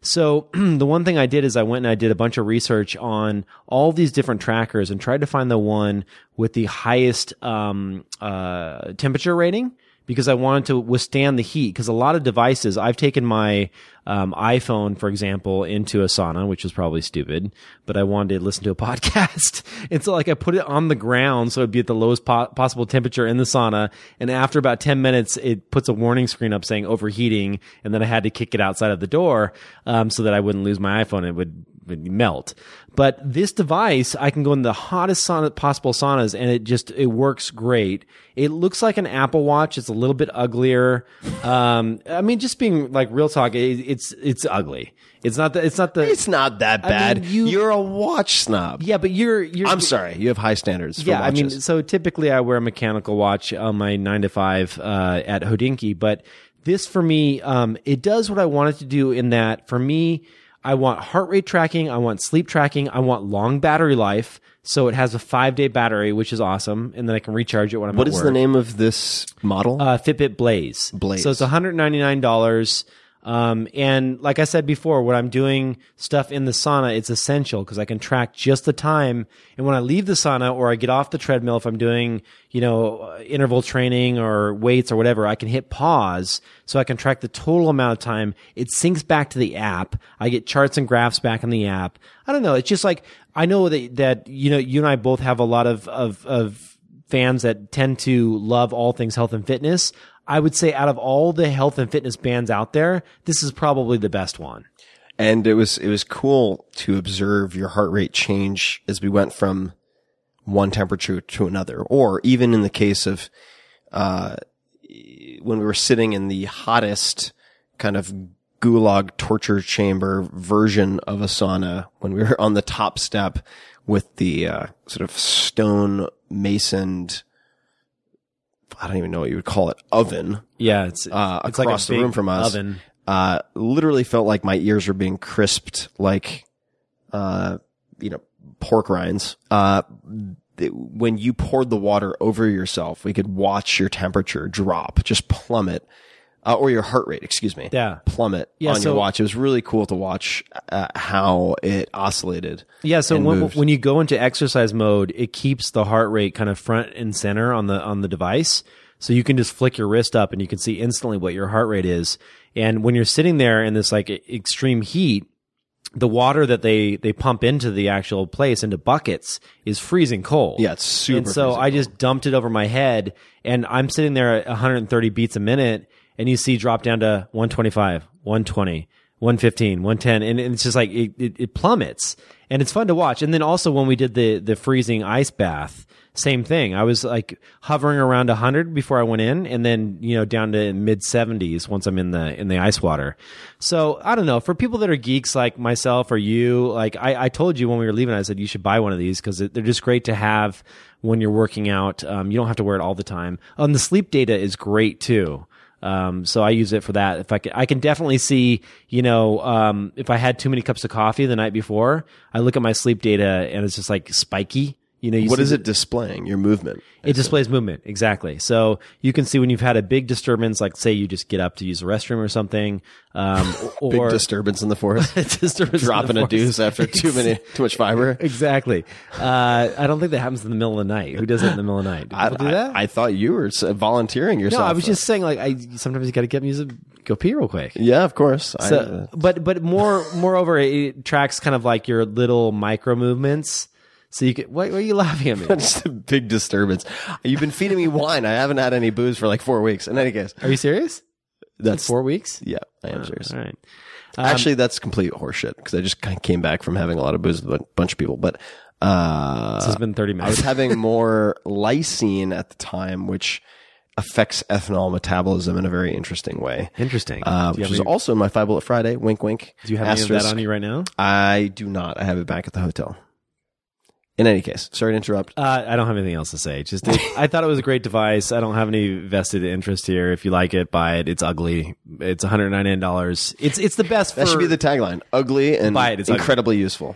So the one thing I did is I went and I did a bunch of research on all these different trackers and tried to find the one with the highest um, uh, temperature rating, because I wanted to withstand the heat. Because a lot of devices, I've taken my um, iPhone, for example, into a sauna, which was probably stupid, but I wanted to listen to a podcast. And so like I put it on the ground so it'd be at the lowest po- possible temperature in the sauna. And after about ten minutes, it puts a warning screen up saying overheating. And then I had to kick it outside of the door um, so that I wouldn't lose my iPhone. It would, would melt. But this device, I can go in the hottest sauna, possible saunas, and it just, it works great. It looks like an Apple Watch. It's a little bit uglier. Um, I mean, just being like real talk, it, it's, it's ugly. It's not the, it's not the, It's not that I bad. mean, you- You're a watch snob. yeah, but you're, you're, I'm sorry. You have high standards for yeah, I mean, watches. so typically I wear a mechanical watch on my nine to five, uh, at Hodinkee, but this for me, um, it does what I want it to do in that for me, I want heart rate tracking. I want sleep tracking. I want long battery life. So it has a five day battery, which is awesome. And then I can recharge it when I'm What at is work. the name of this model? Uh, Fitbit Blaze. Blaze. So it's one hundred ninety-nine dollars. Um, and like I said before, when I'm doing stuff in the sauna, it's essential because I can track just the time. And when I leave the sauna or I get off the treadmill, if I'm doing, you know, uh, interval training or weights or whatever, I can hit pause so I can track the total amount of time. It syncs back to the app. I get charts and graphs back in the app. I don't know. It's just like, I know that, that, you know, you and I both have a lot of, of, of fans that tend to love all things health and fitness. I would say out of all the health and fitness bands out there, this is probably the best one. And it was, it was cool to observe your heart rate change as we went from one temperature to another, or even in the case of, uh, when we were sitting in the hottest kind of gulag torture chamber version of a sauna, when we were on the top step with the, uh, sort of stone masoned, I don't even know what you would call it, oven. Yeah, it's Uh, it's across like a the room big from us. oven. Uh, literally felt like my ears were being crisped like uh, you know, pork rinds, uh, th- when you poured the water over yourself, we could watch your temperature drop, just plummet. Uh, or your heart rate, excuse me. Yeah. Plummet Yeah, on so- your watch. It was really cool to watch uh, how it oscillated. Yeah, so and when, moved. when you go into exercise mode, it keeps the heart rate kind of front and center on the on the device. So you can just flick your wrist up and you can see instantly what your heart rate is. And when you're sitting there in this like extreme heat, the water that they they pump into the actual place into buckets is freezing cold. Yeah, it's super And so freezing I just dumped it over my head, and I'm sitting there at one hundred thirty beats a minute, and you see drop down to one twenty-five, one twenty, one fifteen, one ten, and it's just like it, it, it plummets, and it's fun to watch. And then also when we did the the freezing ice bath, same thing. I was like hovering around one hundred before I went in, and then you know down to mid seventies once I'm in the in the ice water. So I don't know, for people that are geeks like myself or you, like I, I told you when we were leaving, I said you should buy one of these because they're just great to have when you're working out. Um, you don't have to wear it all the time. And the sleep data is great too. Um, so I use it for that. If I can, I can definitely see, you know, um, if I had too many cups of coffee the night before, I look at my sleep data and it's just like spiky. You know, you What see is the- it displaying? Your movement. It displays movement, exactly. So you can see when you've had a big disturbance, like say you just get up to use the restroom or something, um, or Big disturbance in the forest. disturbance in Dropping the a deuce forest. after too many, too much fiber. Exactly. Uh, I don't think that happens in the middle of the night. Who does it in the middle of the night? Do I, people do that? I, I thought you were s- volunteering no, yourself. I was just saying, like, I sometimes you got to get me to go pee real quick. Yeah, of course. So, but but more moreover, it tracks kind of like your little micro movements. So you can. Why, why are you laughing at me? I, just a big disturbance. You've been feeding me wine. I haven't had any booze for like four weeks. In any case, Are you serious? that's Four weeks? Yeah, I am serious. All right. Actually, that's complete horseshit because I just kind of came back from having a lot of booze with a bunch of people. But uh, This has been thirty I minutes. was having more lysine at the time, which affects ethanol metabolism in a very interesting way. Interesting. Uh, Do you which have is any- also in my Five Bullet Friday. Wink, wink. Do you have any of Asterisk. that on you right now? I do not. I have it back at the hotel. In any case, sorry to interrupt. Uh, I don't have anything else to say. Just it, I thought it was a great device. I don't have any vested interest here. If you like it, buy it. It's ugly. It's one hundred ninety-nine dollars. It's it's the best. That for, should be the tagline: ugly and Buy it, it's ugly. incredibly useful.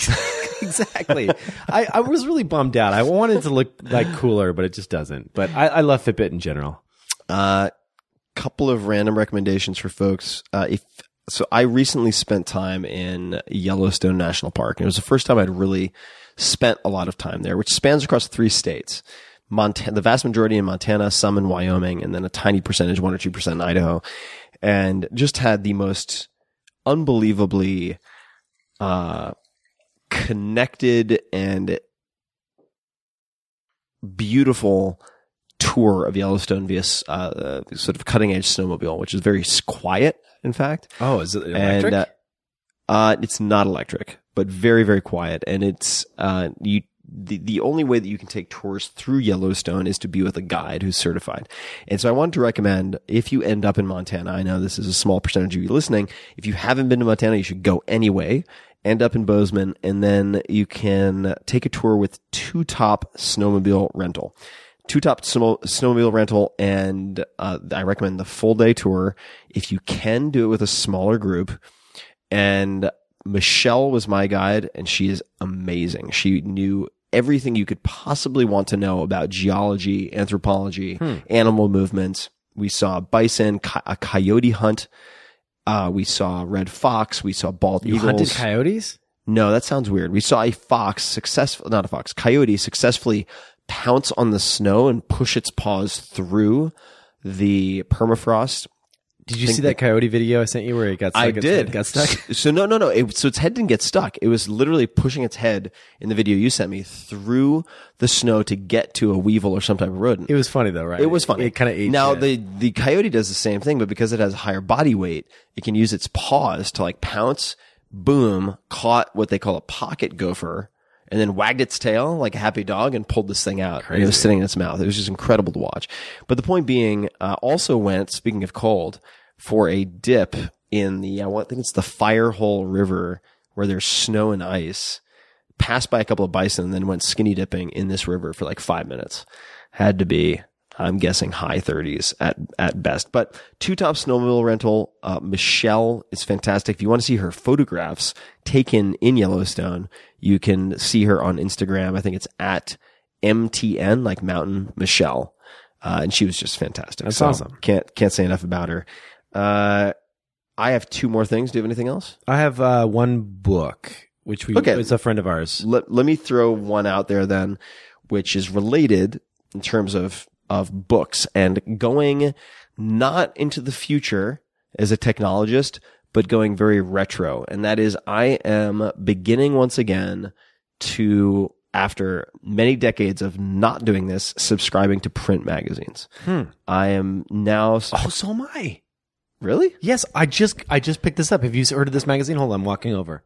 exactly. I, I was really bummed out. I wanted it to look like cooler, but it just doesn't. But I, I love Fitbit in general. Uh, couple of random recommendations for folks. Uh, if so, I recently spent time in Yellowstone National Park, and it was the first time I'd really spent a lot of time there, which spans across three states. Montana, the vast majority in Montana, some in Wyoming, and then a tiny percentage, one or two percent in Idaho, and just had the most unbelievably uh, connected and beautiful tour of Yellowstone via uh, sort of cutting edge snowmobile, which is very s- quiet, in fact. Oh, is it And uh, uh, it's not electric, but very, very quiet. And it's uh, you. The, the only way that you can take tours through Yellowstone is to be with a guide who's certified. And so I wanted to recommend, if you end up in Montana, I know this is a small percentage of you listening. If you haven't been to Montana, you should go anyway. End up in Bozeman, and then you can take a tour with Two Top Snowmobile Rental. Two Top snow, Snowmobile Rental, and uh, I recommend the full day tour. If you can, do it with a smaller group. And Michelle was my guide, and she is amazing. She knew everything you could possibly want to know about geology, anthropology, Hmm. animal movements. We saw bison, co- a coyote hunt. Uh, we saw red fox. We saw bald you eagles. hunted coyotes? No, that sounds weird. We saw a fox successful, not a fox, coyote successfully pounce on the snow and push its paws through the permafrost. Did you Think see that coyote video I sent you where it got stuck? I its did. head Got stuck. So no, no, no. It, so its head didn't get stuck. It was literally pushing its head in the video you sent me through the snow to get to a weevil or some type of rodent. It was funny though, right? It was funny. It kind of ate Now shit. the the coyote does the same thing, but because it has higher body weight, it can use its paws to like pounce, boom, caught what they call a pocket gopher, and then wagged its tail like a happy dog and pulled this thing out. And it was sitting in its mouth. It was just incredible to watch. But the point being, uh, also went, speaking of cold, for a dip in the, I want- I think it's the Firehole River where there's snow and ice. Passed by a couple of bison and then went skinny dipping in this river for like five minutes. Had to be I'm guessing high thirties at, at best. But Two Top Snowmobile Rental, uh, Michelle is fantastic. If you want to see her photographs taken in Yellowstone, you can see her on Instagram. I think it's at M T N, like Mountain Michelle. Uh, and she was just fantastic. That's so awesome. Can't, can't say enough about her. Uh, I have two more things. Do you have anything else? I have uh, one book, which we Okay. it's a friend of ours. Let, let me throw one out there then, which is related in terms of, of books and going not into the future as a technologist, but going very retro. And that is, I am beginning once again to, after many decades of not doing this, subscribing to print magazines. Hmm. I am now. Oh, so am I. Really? Yes, I just I just picked this up. Have you heard of this magazine? Hold on, I'm walking over.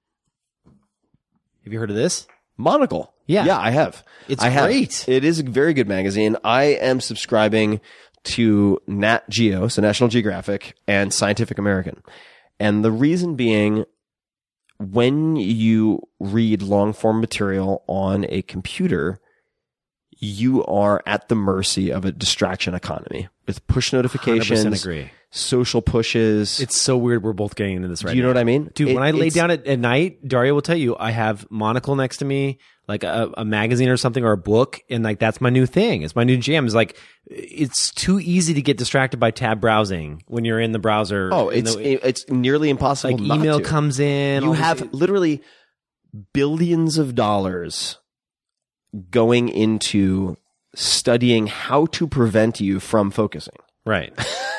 Have you heard of this? Monocle. Yeah. Yeah, I have. It's I have. great. It is a very good magazine. I am subscribing to Nat Geo, so National Geographic, and Scientific American. And the reason being, when you read long form material on a computer, you are at the mercy of a distraction economy with push notifications, one hundred percent agree. social pushes. It's so weird we're both getting into this right Do you know now. what I mean? Dude, It- when I lay it's- down at, at night, Daria will tell you, I have Monocle next to me, like a, a magazine or something or a book, and like that's my new thing. It's my new jam. It's like, it's too easy to get distracted by tab browsing when you're in the browser. Oh, in it's the- it's nearly impossible. like not email to. comes in. You all this- have literally billions of dollars going into studying how to prevent you from focusing. right.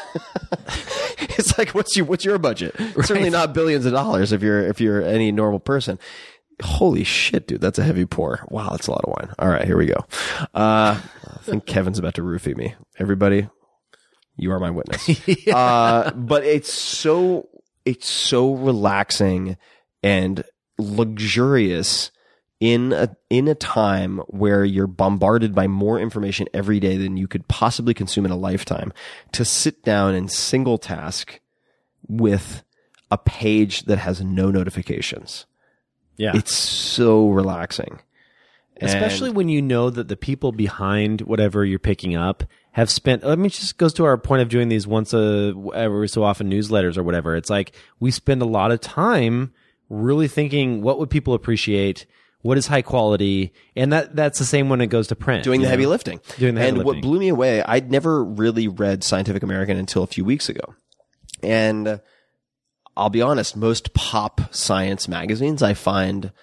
It's like, what's your what's your budget? Certainly not billions of dollars if you're if you're any normal person. Holy shit, dude, that's a heavy pour. Wow, that's a lot of wine. All right, here we go. Uh, I think Kevin's about to roofie me. Everybody, you are my witness. uh, but it's so it's so relaxing and luxurious in a in a time where you're bombarded by more information every day than you could possibly consume in a lifetime, to sit down and single task with a page that has no notifications. Yeah. It's so relaxing. Especially And- when you know that the people behind whatever you're picking up have spent, I mean, it just goes to our point of doing these once a, every so often newsletters or whatever. It's like we spend a lot of time really thinking, what would people appreciate? What is high quality? And that that's the same when it goes to print. doing you the heavy know? lifting. Doing the heavy and what lifting. blew me away, I'd never really read Scientific American until a few weeks ago. And uh, I'll be honest, most pop science magazines I find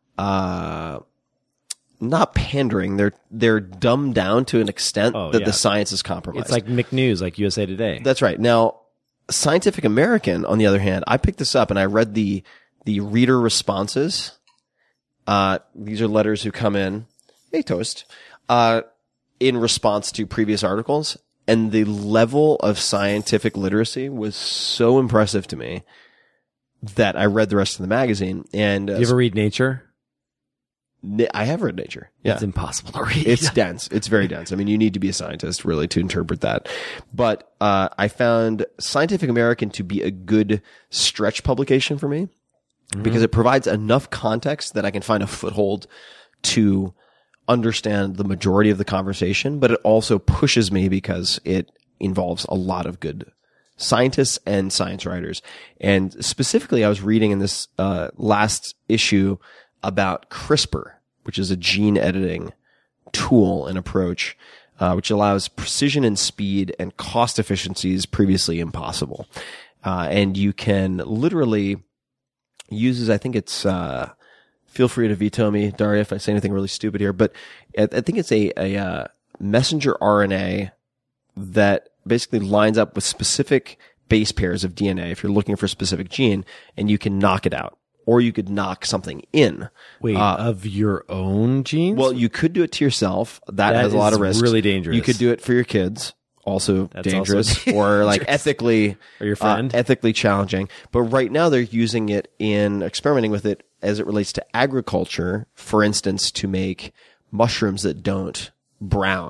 uh not pandering. They're they're dumbed down to an extent Oh, that yeah. the science is compromised. It's like McNews, like U S A Today. That's right. Now, Scientific American, on the other hand, I picked this up and I read the the reader responses. Uh, these are letters who come in, hey toast, uh, in response to previous articles, and the level of scientific literacy was so impressive to me that I read the rest of the magazine. And uh, Do you ever read Nature? Na- I have read Nature. Yeah. It's impossible to read. It's dense. It's very dense. I mean, you need to be a scientist really to interpret that. But uh, I found Scientific American to be a good stretch publication for me because it provides enough context that I can find a foothold to understand the majority of the conversation, but it also pushes me because it involves a lot of good scientists and science writers. And specifically, I was reading in this uh, last issue about CRISPR, which is a gene editing tool and approach, uh, which allows precision and speed and cost efficiencies previously impossible. Uh, and you can literally uses, I think it's, uh, feel free to veto me, Daria, if I say anything really stupid here, but I, I think it's a, a, uh, messenger R N A that basically lines up with specific base pairs of D N A if you're looking for a specific gene, and you can knock it out. Or you could knock something in. Wait, Uh, of your own genes? Well, you could do it to yourself. That, That has a lot is of risks. really dangerous. You could do it for your kids. Also That's dangerous. also Or like ethically, Or your friend. uh, ethically challenging. But right now they're using it in experimenting with it as it relates to agriculture. For instance, to make mushrooms that don't brown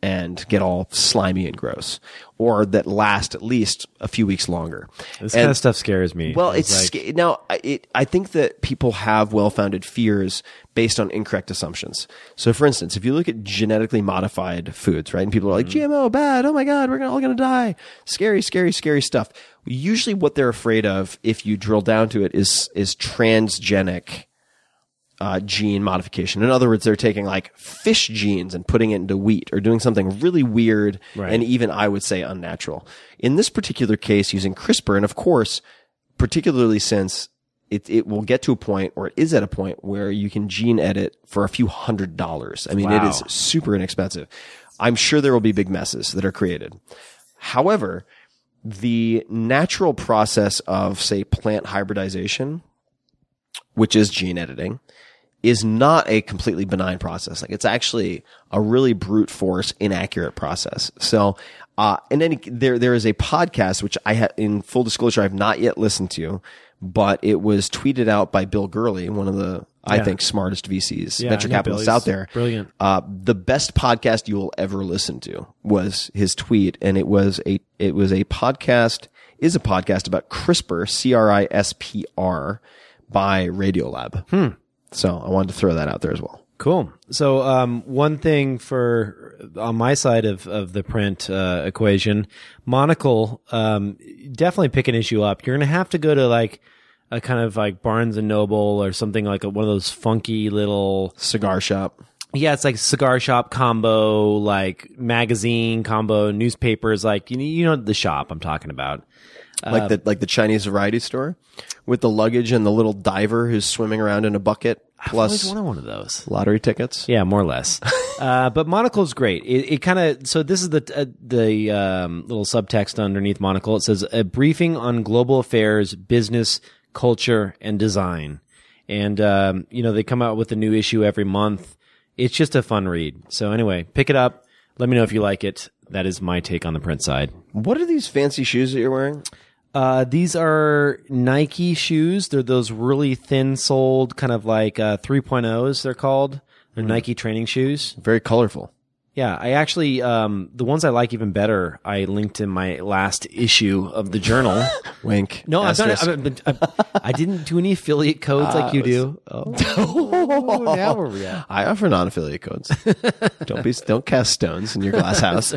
and get all slimy and gross, or that last at least a few weeks longer. This And- kind of stuff scares me. Well, it's, like, sca- now I- it, I think that people have well-founded fears based on incorrect assumptions. So, for instance, if you look at genetically modified foods, right, and people are like, G M O bad, oh my god, we're gonna, all going to die, scary, scary, scary stuff. Usually, what they're afraid of, if you drill down to it, is is transgenic uh, gene modification. In other words, they're taking like fish genes and putting it into wheat, or doing something really weird Right. and even, I would say, unnatural. In this particular case, using CRISPR, and of course, particularly since it, it will get to a point, or it is at a point, where you can gene edit for a few hundred dollars. I mean, it Wow. is super inexpensive. I'm sure there will be big messes that are created. However, the natural process of, say, plant hybridization, which is gene editing, is not a completely benign process. Like, it's actually a really brute force, inaccurate process. So, uh, and then there, there is a podcast, which I have, in full disclosure, I've not yet listened to, but it was tweeted out by Bill Gurley, one of the, I Yeah. think, smartest V Cs, Yeah, venture I know capitalists Billy's out there. brilliant. Uh, the best podcast you will ever listen to was his tweet. And it was a, it was a podcast, is a podcast about CRISPR, C R I S P R, by Radiolab. Hmm. So I wanted to throw that out there as well. Cool. So, um, one thing for on my side of, of the print uh, equation, Monocle, um, definitely pick an issue up. You're going to have to go to like a kind of like Barnes and Noble or something like a, one of those funky little, Cigar shop. yeah, it's like cigar shop combo, like magazine combo, newspapers, like, you know, you know the shop I'm talking about. Like the, like the Chinese variety store with the luggage and the little diver who's swimming around in a bucket, I've always plus wanted one of those. lottery tickets. Yeah, more or less. uh, but Monocle's great. It, it kind of, so this is the, uh, the, um, little subtext underneath Monocle. It says a briefing on global affairs, business, culture, and design. And, um, you know, they come out with a new issue every month. It's just a fun read. So anyway, pick it up. Let me know if you like it. That is my take on the print side. What are these fancy shoes that you're wearing? Uh, these are Nike shoes. They're those really thin-soled, kind of like uh, three point ohs, they're called. They're Nike training shoes. Very colorful. Yeah, I actually, um, the ones I like even better, I linked in my last issue of the journal. Wink. No, I've done it. Asterisk. I, I, I didn't do any affiliate codes like you do. Oh, now where we at? I offer non-affiliate codes. don't be, don't cast stones in your glass house.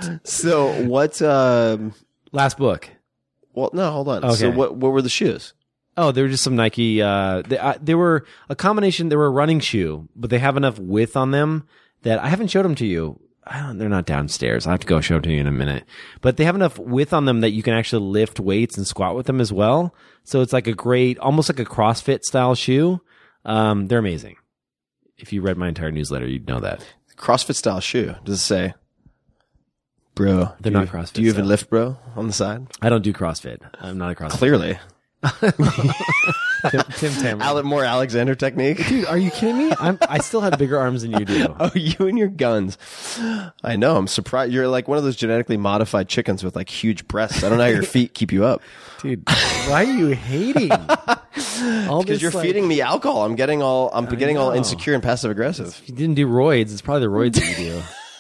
So what, um, Last book. well, no, hold on. So Okay. what, what were the shoes? Oh, they were just some Nike. Uh, they, uh, they were a combination. They were a running shoe, but they have enough width on them that I haven't showed them to you. I don't, they're not downstairs. I have to go show them to you in a minute. But they have enough width on them that you can actually lift weights and squat with them as well. So it's like a great, almost like a CrossFit style shoe. Um, they're amazing. If you read my entire newsletter, you'd know that. CrossFit style shoe. Does it say, bro? They're do not you- CrossFit Do you even style. lift, bro, on the side? I don't do CrossFit. I'm not a CrossFit. Clearly. Tim, Tim Tammer. Ale- more Alexander technique. Dude, are you kidding me? I'm, I still have bigger arms than you do. Oh, you and your guns. I know. I'm surprised. You're like one of those genetically modified chickens with like huge breasts. I don't know how your feet keep you up. Dude, why are you hating? All Because this, you're like- feeding me alcohol. I'm getting all, I'm getting all know. insecure and passive aggressive. If you didn't do roids, it's probably the roids that you do.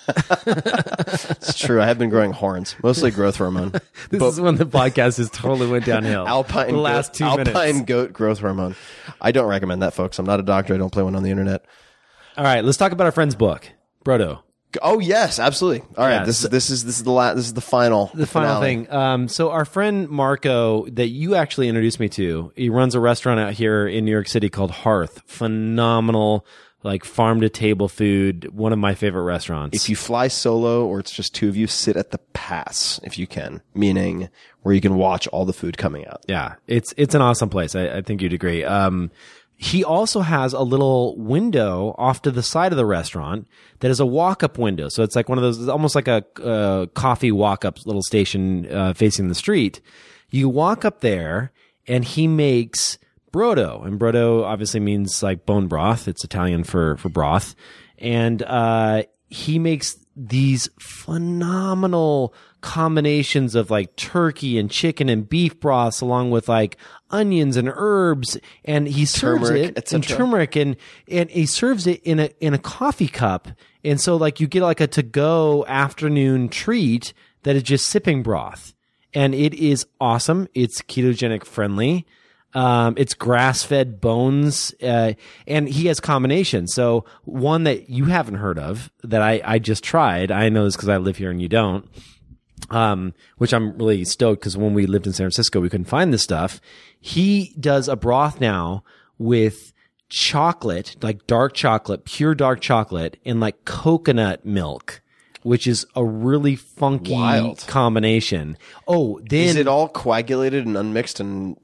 It's true. I have been growing horns, mostly growth hormone. This But- is when the podcast has totally went downhill. Alpine the last goat, two Alpine minutes. goat growth hormone. I don't recommend that, folks. I'm not a doctor. I don't play one on the internet. All right, let's talk about our friend's book, Brodo. Oh yes, absolutely. All right, Yeah, this so- is this is this is the la- this is the final The final finale. thing. Um, so our friend Marco, that you actually introduced me to, he runs a restaurant out here in New York City called Hearth. Phenomenal, like farm to table food. One of my favorite restaurants. If you fly solo or it's just two of you, sit at the pass if you can, meaning where you can watch all the food coming out. Yeah, it's it's an awesome place. I, I think you'd agree. Um, he also has a little window off to the side of the restaurant that is a walk-up window. So it's like one of those, almost like a uh, coffee walk-up little station uh, facing the street. You walk up there, and he makes brodo, and brodo obviously means like bone broth. It's Italian for for broth, and uh, he makes these phenomenal combinations of like turkey and chicken and beef broths along with like onions and herbs, and he serves Turmeric, it et and cetera. turmeric and and he serves it in a in a coffee cup, and so like you get like a to go afternoon treat that is just sipping broth, and it is awesome. It's ketogenic friendly. Um, it's grass-fed bones, uh, and he has combinations. So one that you haven't heard of that I, I just tried. I know this because I live here and you don't. Um, which I'm really stoked because when we lived in San Francisco, we couldn't find this stuff. He does a broth now with chocolate, like dark chocolate, pure dark chocolate, and like coconut milk, which is a really funky Wild. combination. Oh, then Is it all coagulated and unmixed and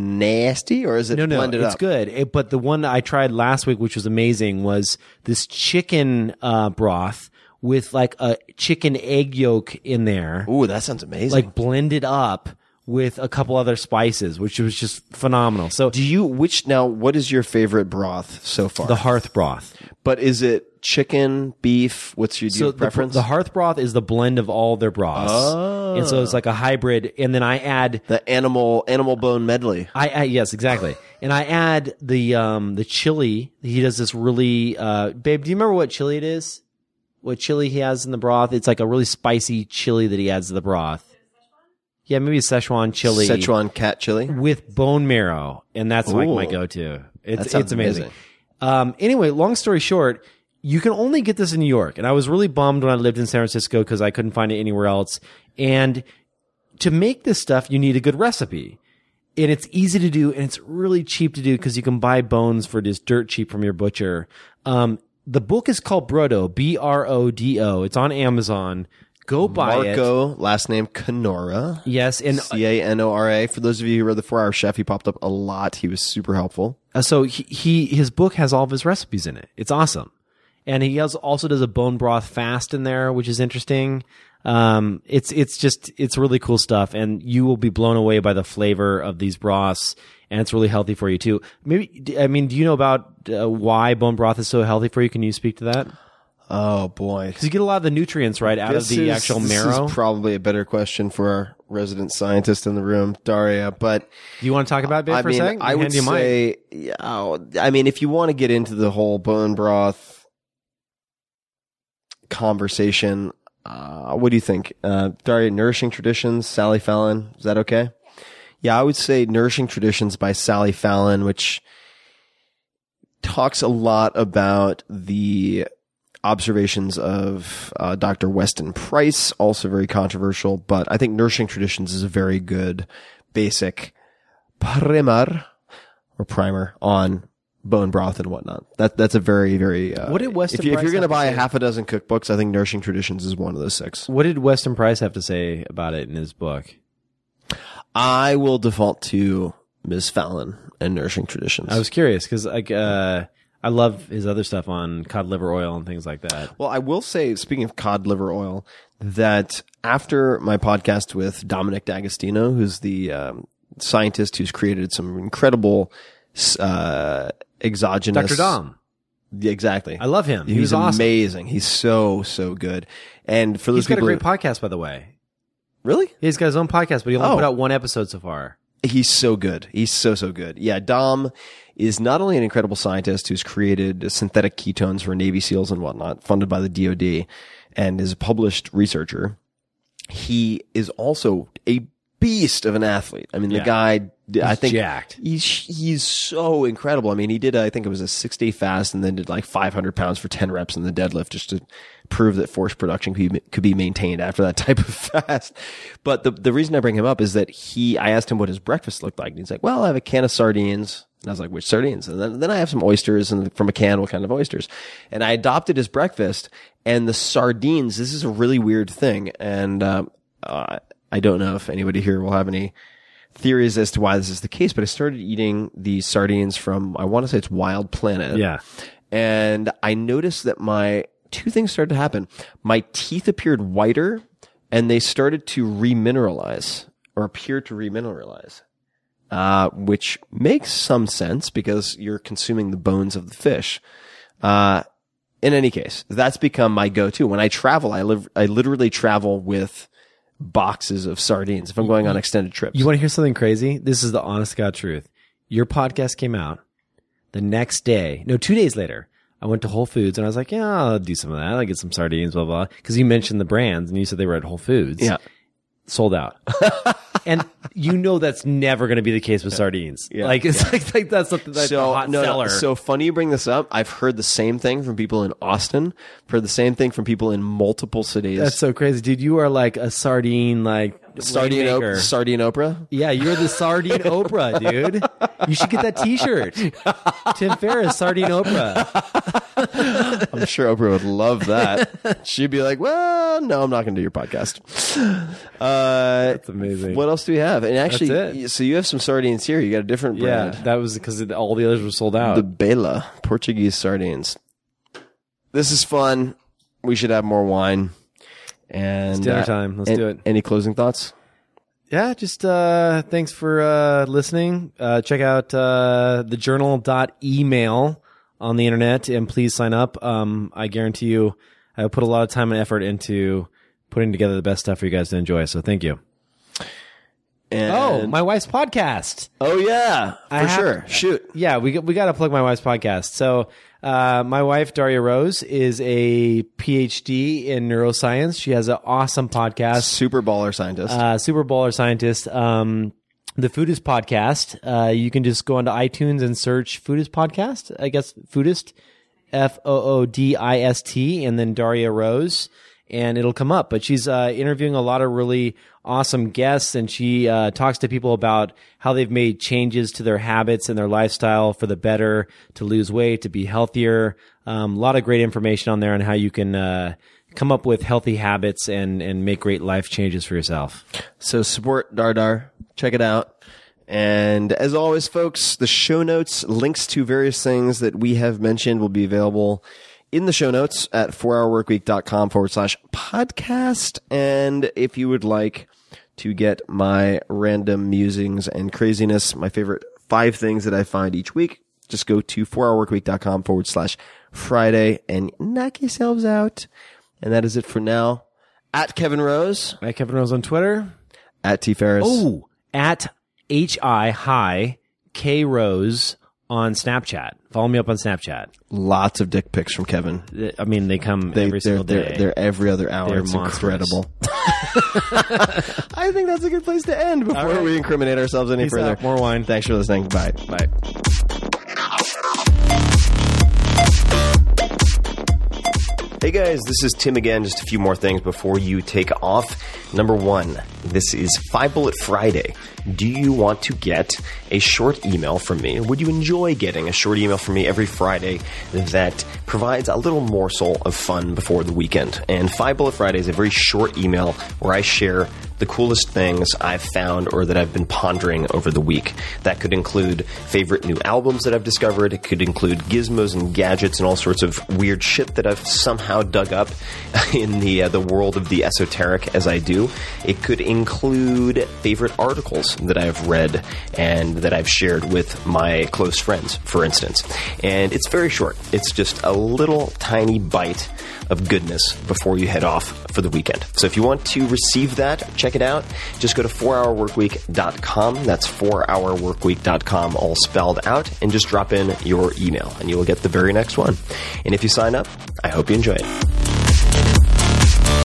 nasty, or is it no, no, blended it's up? good. It, but the one that I tried last week, which was amazing, was this chicken uh, broth with like a chicken egg yolk in there, Ooh, that sounds amazing. like blended up with a couple other spices, which was just phenomenal. So do you, which, now, what is your favorite broth so far? the hearth broth. But is it chicken, beef? What's your, do you So have the, preference? the hearth broth is the blend of all their broths, Oh. and so it's like a hybrid. And then I add The animal animal bone medley. I, I yes, exactly. And I add the um the chili. He does this really uh babe, do you remember what chili it is? What chili he has in the broth? It's like a really spicy chili that he adds to the broth. Yeah, maybe a Szechuan chili Szechuan cat chili. with bone marrow, and that's like Ooh. my go-to. It's That sounds it's amazing. amazing. Um anyway, long story short, you can only get this in New York, and I was really bummed when I lived in San Francisco because I couldn't find it anywhere else. And to make this stuff, you need a good recipe. And it's easy to do, and it's really cheap to do because you can buy bones for just dirt cheap from your butcher. Um, the book is called Brodo, B R O D O. It's on Amazon. Go buy it. Marco, last name Canora. Yes, and C A N O R A. For those of you who read The four hour Chef, he popped up a lot. He was super helpful. uh, so he, he his book has all of his recipes in it. It's awesome, and he has, also does a bone broth fast in there, which is interesting. Um, it's it's just it's really cool stuff, and you will be blown away by the flavor of these broths, and it's really healthy for you too. Maybe I mean, do you know about uh, why bone broth is so healthy for you? Can you speak to that? Oh, boy. Because you get a lot of the nutrients right out This of the is- actual this marrow. is probably a better question for our resident scientist in the room, Daria. But Do you want to talk about it babe, I for mean, a second? I would Hand you a mic. say, yeah, oh, I mean, if you want to get into the whole bone broth conversation, uh, what do you think? Uh, Daria, Nourishing Traditions, Sally Fallon, is that okay? Yeah, I would say Nourishing Traditions by Sally Fallon, which talks a lot about the observations of uh, Doctor Weston Price, also very controversial, but I think Nourishing Traditions is a very good basic primer or primer on bone broth and whatnot. That that's a very very. Uh, What did Weston if, you, if Price you're going to have to buy a say? half a dozen cookbooks, I think Nourishing Traditions is one of those six. What did Weston Price have to say about it in his book? I will default to Miz Fallon and Nourishing Traditions. I was curious because like uh, I love his other stuff on cod liver oil and things like that. Well, I will say, speaking of cod liver oil, that after my podcast with Dominic D'Agostino, who's the um, scientist who's created some incredible uh, exogenous... Doctor Dom. Yeah, exactly. I love him. He He's was awesome. amazing. He's so, so good. And for those He's got a people... great who- podcast, by the way. Really? He's got his own podcast, but he only Oh. put out one episode so far. He's so good. He's so, so good. Yeah, Dom is not only an incredible scientist who's created synthetic ketones for Navy SEALs and whatnot, funded by the D O D, and is a published researcher, he is also a beast of an athlete. I mean, the Yeah. guy, I He's think jacked. he's, he's so incredible. I mean, he did, I think it was a six day fast and then did like five hundred pounds for ten reps in the deadlift just to prove that force production could be, could be maintained after that type of fast. But the, the reason I bring him up is that he, I asked him what his breakfast looked like. And he's like, well, I have a can of sardines. And I was like, which sardines? And then, then I have some oysters, and from a can, what kind of oysters? And I adopted his breakfast, and the sardines, this is a really weird thing. And, um, uh, I don't know if anybody here will have any theories as to why this is the case, but I started eating these sardines from, I want to say it's Wild Planet. Yeah. And I noticed that my two things started to happen. My teeth appeared whiter, and they started to remineralize, or appear to remineralize. Uh, which makes some sense because you're consuming the bones of the fish. Uh, in any case, that's become my go-to. When I travel, I live, I literally travel with boxes of sardines if I'm going on extended trips. You want to hear something crazy? This is the honest to God truth. Your podcast came out the next day. No, two days later. I went to Whole Foods and I was like, yeah, I'll do some of that. I'll get some sardines, blah, blah. Because you mentioned the brands and you said they were at Whole Foods. Yeah. Sold out. And you know that's never going to be the case with sardines. Yeah. Like, it's yeah. like, like that's something that's so, a hot no, seller. No. So funny you bring this up. I've heard the same thing from people in Austin. I've heard the same thing from people in multiple cities. That's so crazy. Dude, you are like a sardine, like, Sardine, op- sardine Oprah? Yeah, you're the Sardine Oprah, dude. You should get that t-shirt. Tim Ferriss, Sardine Oprah. I'm sure Oprah would love that. She'd be like, well, no, I'm not going to do your podcast. Uh, That's amazing. What else do we have? And actually, That's it. so you have some sardines here. You got a different brand. Yeah, that was because all the others were sold out. The Bela, Portuguese sardines. This is fun. We should have more wine. And It's dinner uh, time. Let's and, do it. Any closing thoughts? Yeah, just uh, thanks for uh, listening. Uh, check out uh, the journal dot email on the internet and please sign up. Um, I guarantee you I put a lot of time and effort into putting together the best stuff for you guys to enjoy. So thank you. And, Oh, my wife's podcast. Oh, yeah, for I have- sure. Shoot. Yeah, we we got to plug my wife's podcast. So, uh, my wife Daria Rose is a P H D in neuroscience. She has an awesome podcast. Super baller scientist. Uh, super baller scientist. Um, the Foodist podcast. Uh, you can just go onto iTunes and search Foodist podcast. I guess Foodist, F O O D I S T, and then Daria Rose, and it'll come up. But she's uh, interviewing a lot of really awesome guests, and she uh, talks to people about how they've made changes to their habits and their lifestyle for the better, to lose weight, to be healthier. Um, a lot of great information on there on how you can uh, come up with healthy habits and and make great life changes for yourself. So support Dardar. Check it out. And as always, folks, the show notes, links to various things that we have mentioned will be available in the show notes at four hour work week dot com forward slash podcast. And if you would like to get my random musings and craziness, my favorite five things that I find each week, just go to four hour work week dot com forward slash Friday and knock yourselves out. And that is it for now. At Kevin Rose. At Kevin Rose on Twitter. At T Ferriss. Oh, at H I hi K Rose on Snapchat. Follow me up on Snapchat. Lots of dick pics from Kevin. I mean, they come They, every they're, single they're, day. they're every other hour. They're It's monstrous. incredible. I think that's a good place to end before right. we incriminate ourselves any Peace further. out. More wine. Thanks for listening. Bye. Bye. Hey guys, this is Tim again. Just a few more things before you take off. Number one, this is Five Bullet Friday. Do you want to get a short email from me? Or would you enjoy getting a short email from me every Friday that provides a little morsel of fun before the weekend? And Five Bullet Friday is a very short email where I share the coolest things I've found or that I've been pondering over the week. That could include favorite new albums that I've discovered. It could include gizmos and gadgets and all sorts of weird shit that I've somehow dug up in the uh, the world of the esoteric as I do. It could include favorite articles that I've read and that I've shared with my close friends, for instance. And it's very short. It's just a little tiny bite of goodness before you head off for the weekend. So if you want to receive that, check it out. Just go to four hour work week dot com. That's four hour work week dot com, all spelled out, and just drop in your email, and you will get the very next one. And if you sign up, I hope you enjoy it.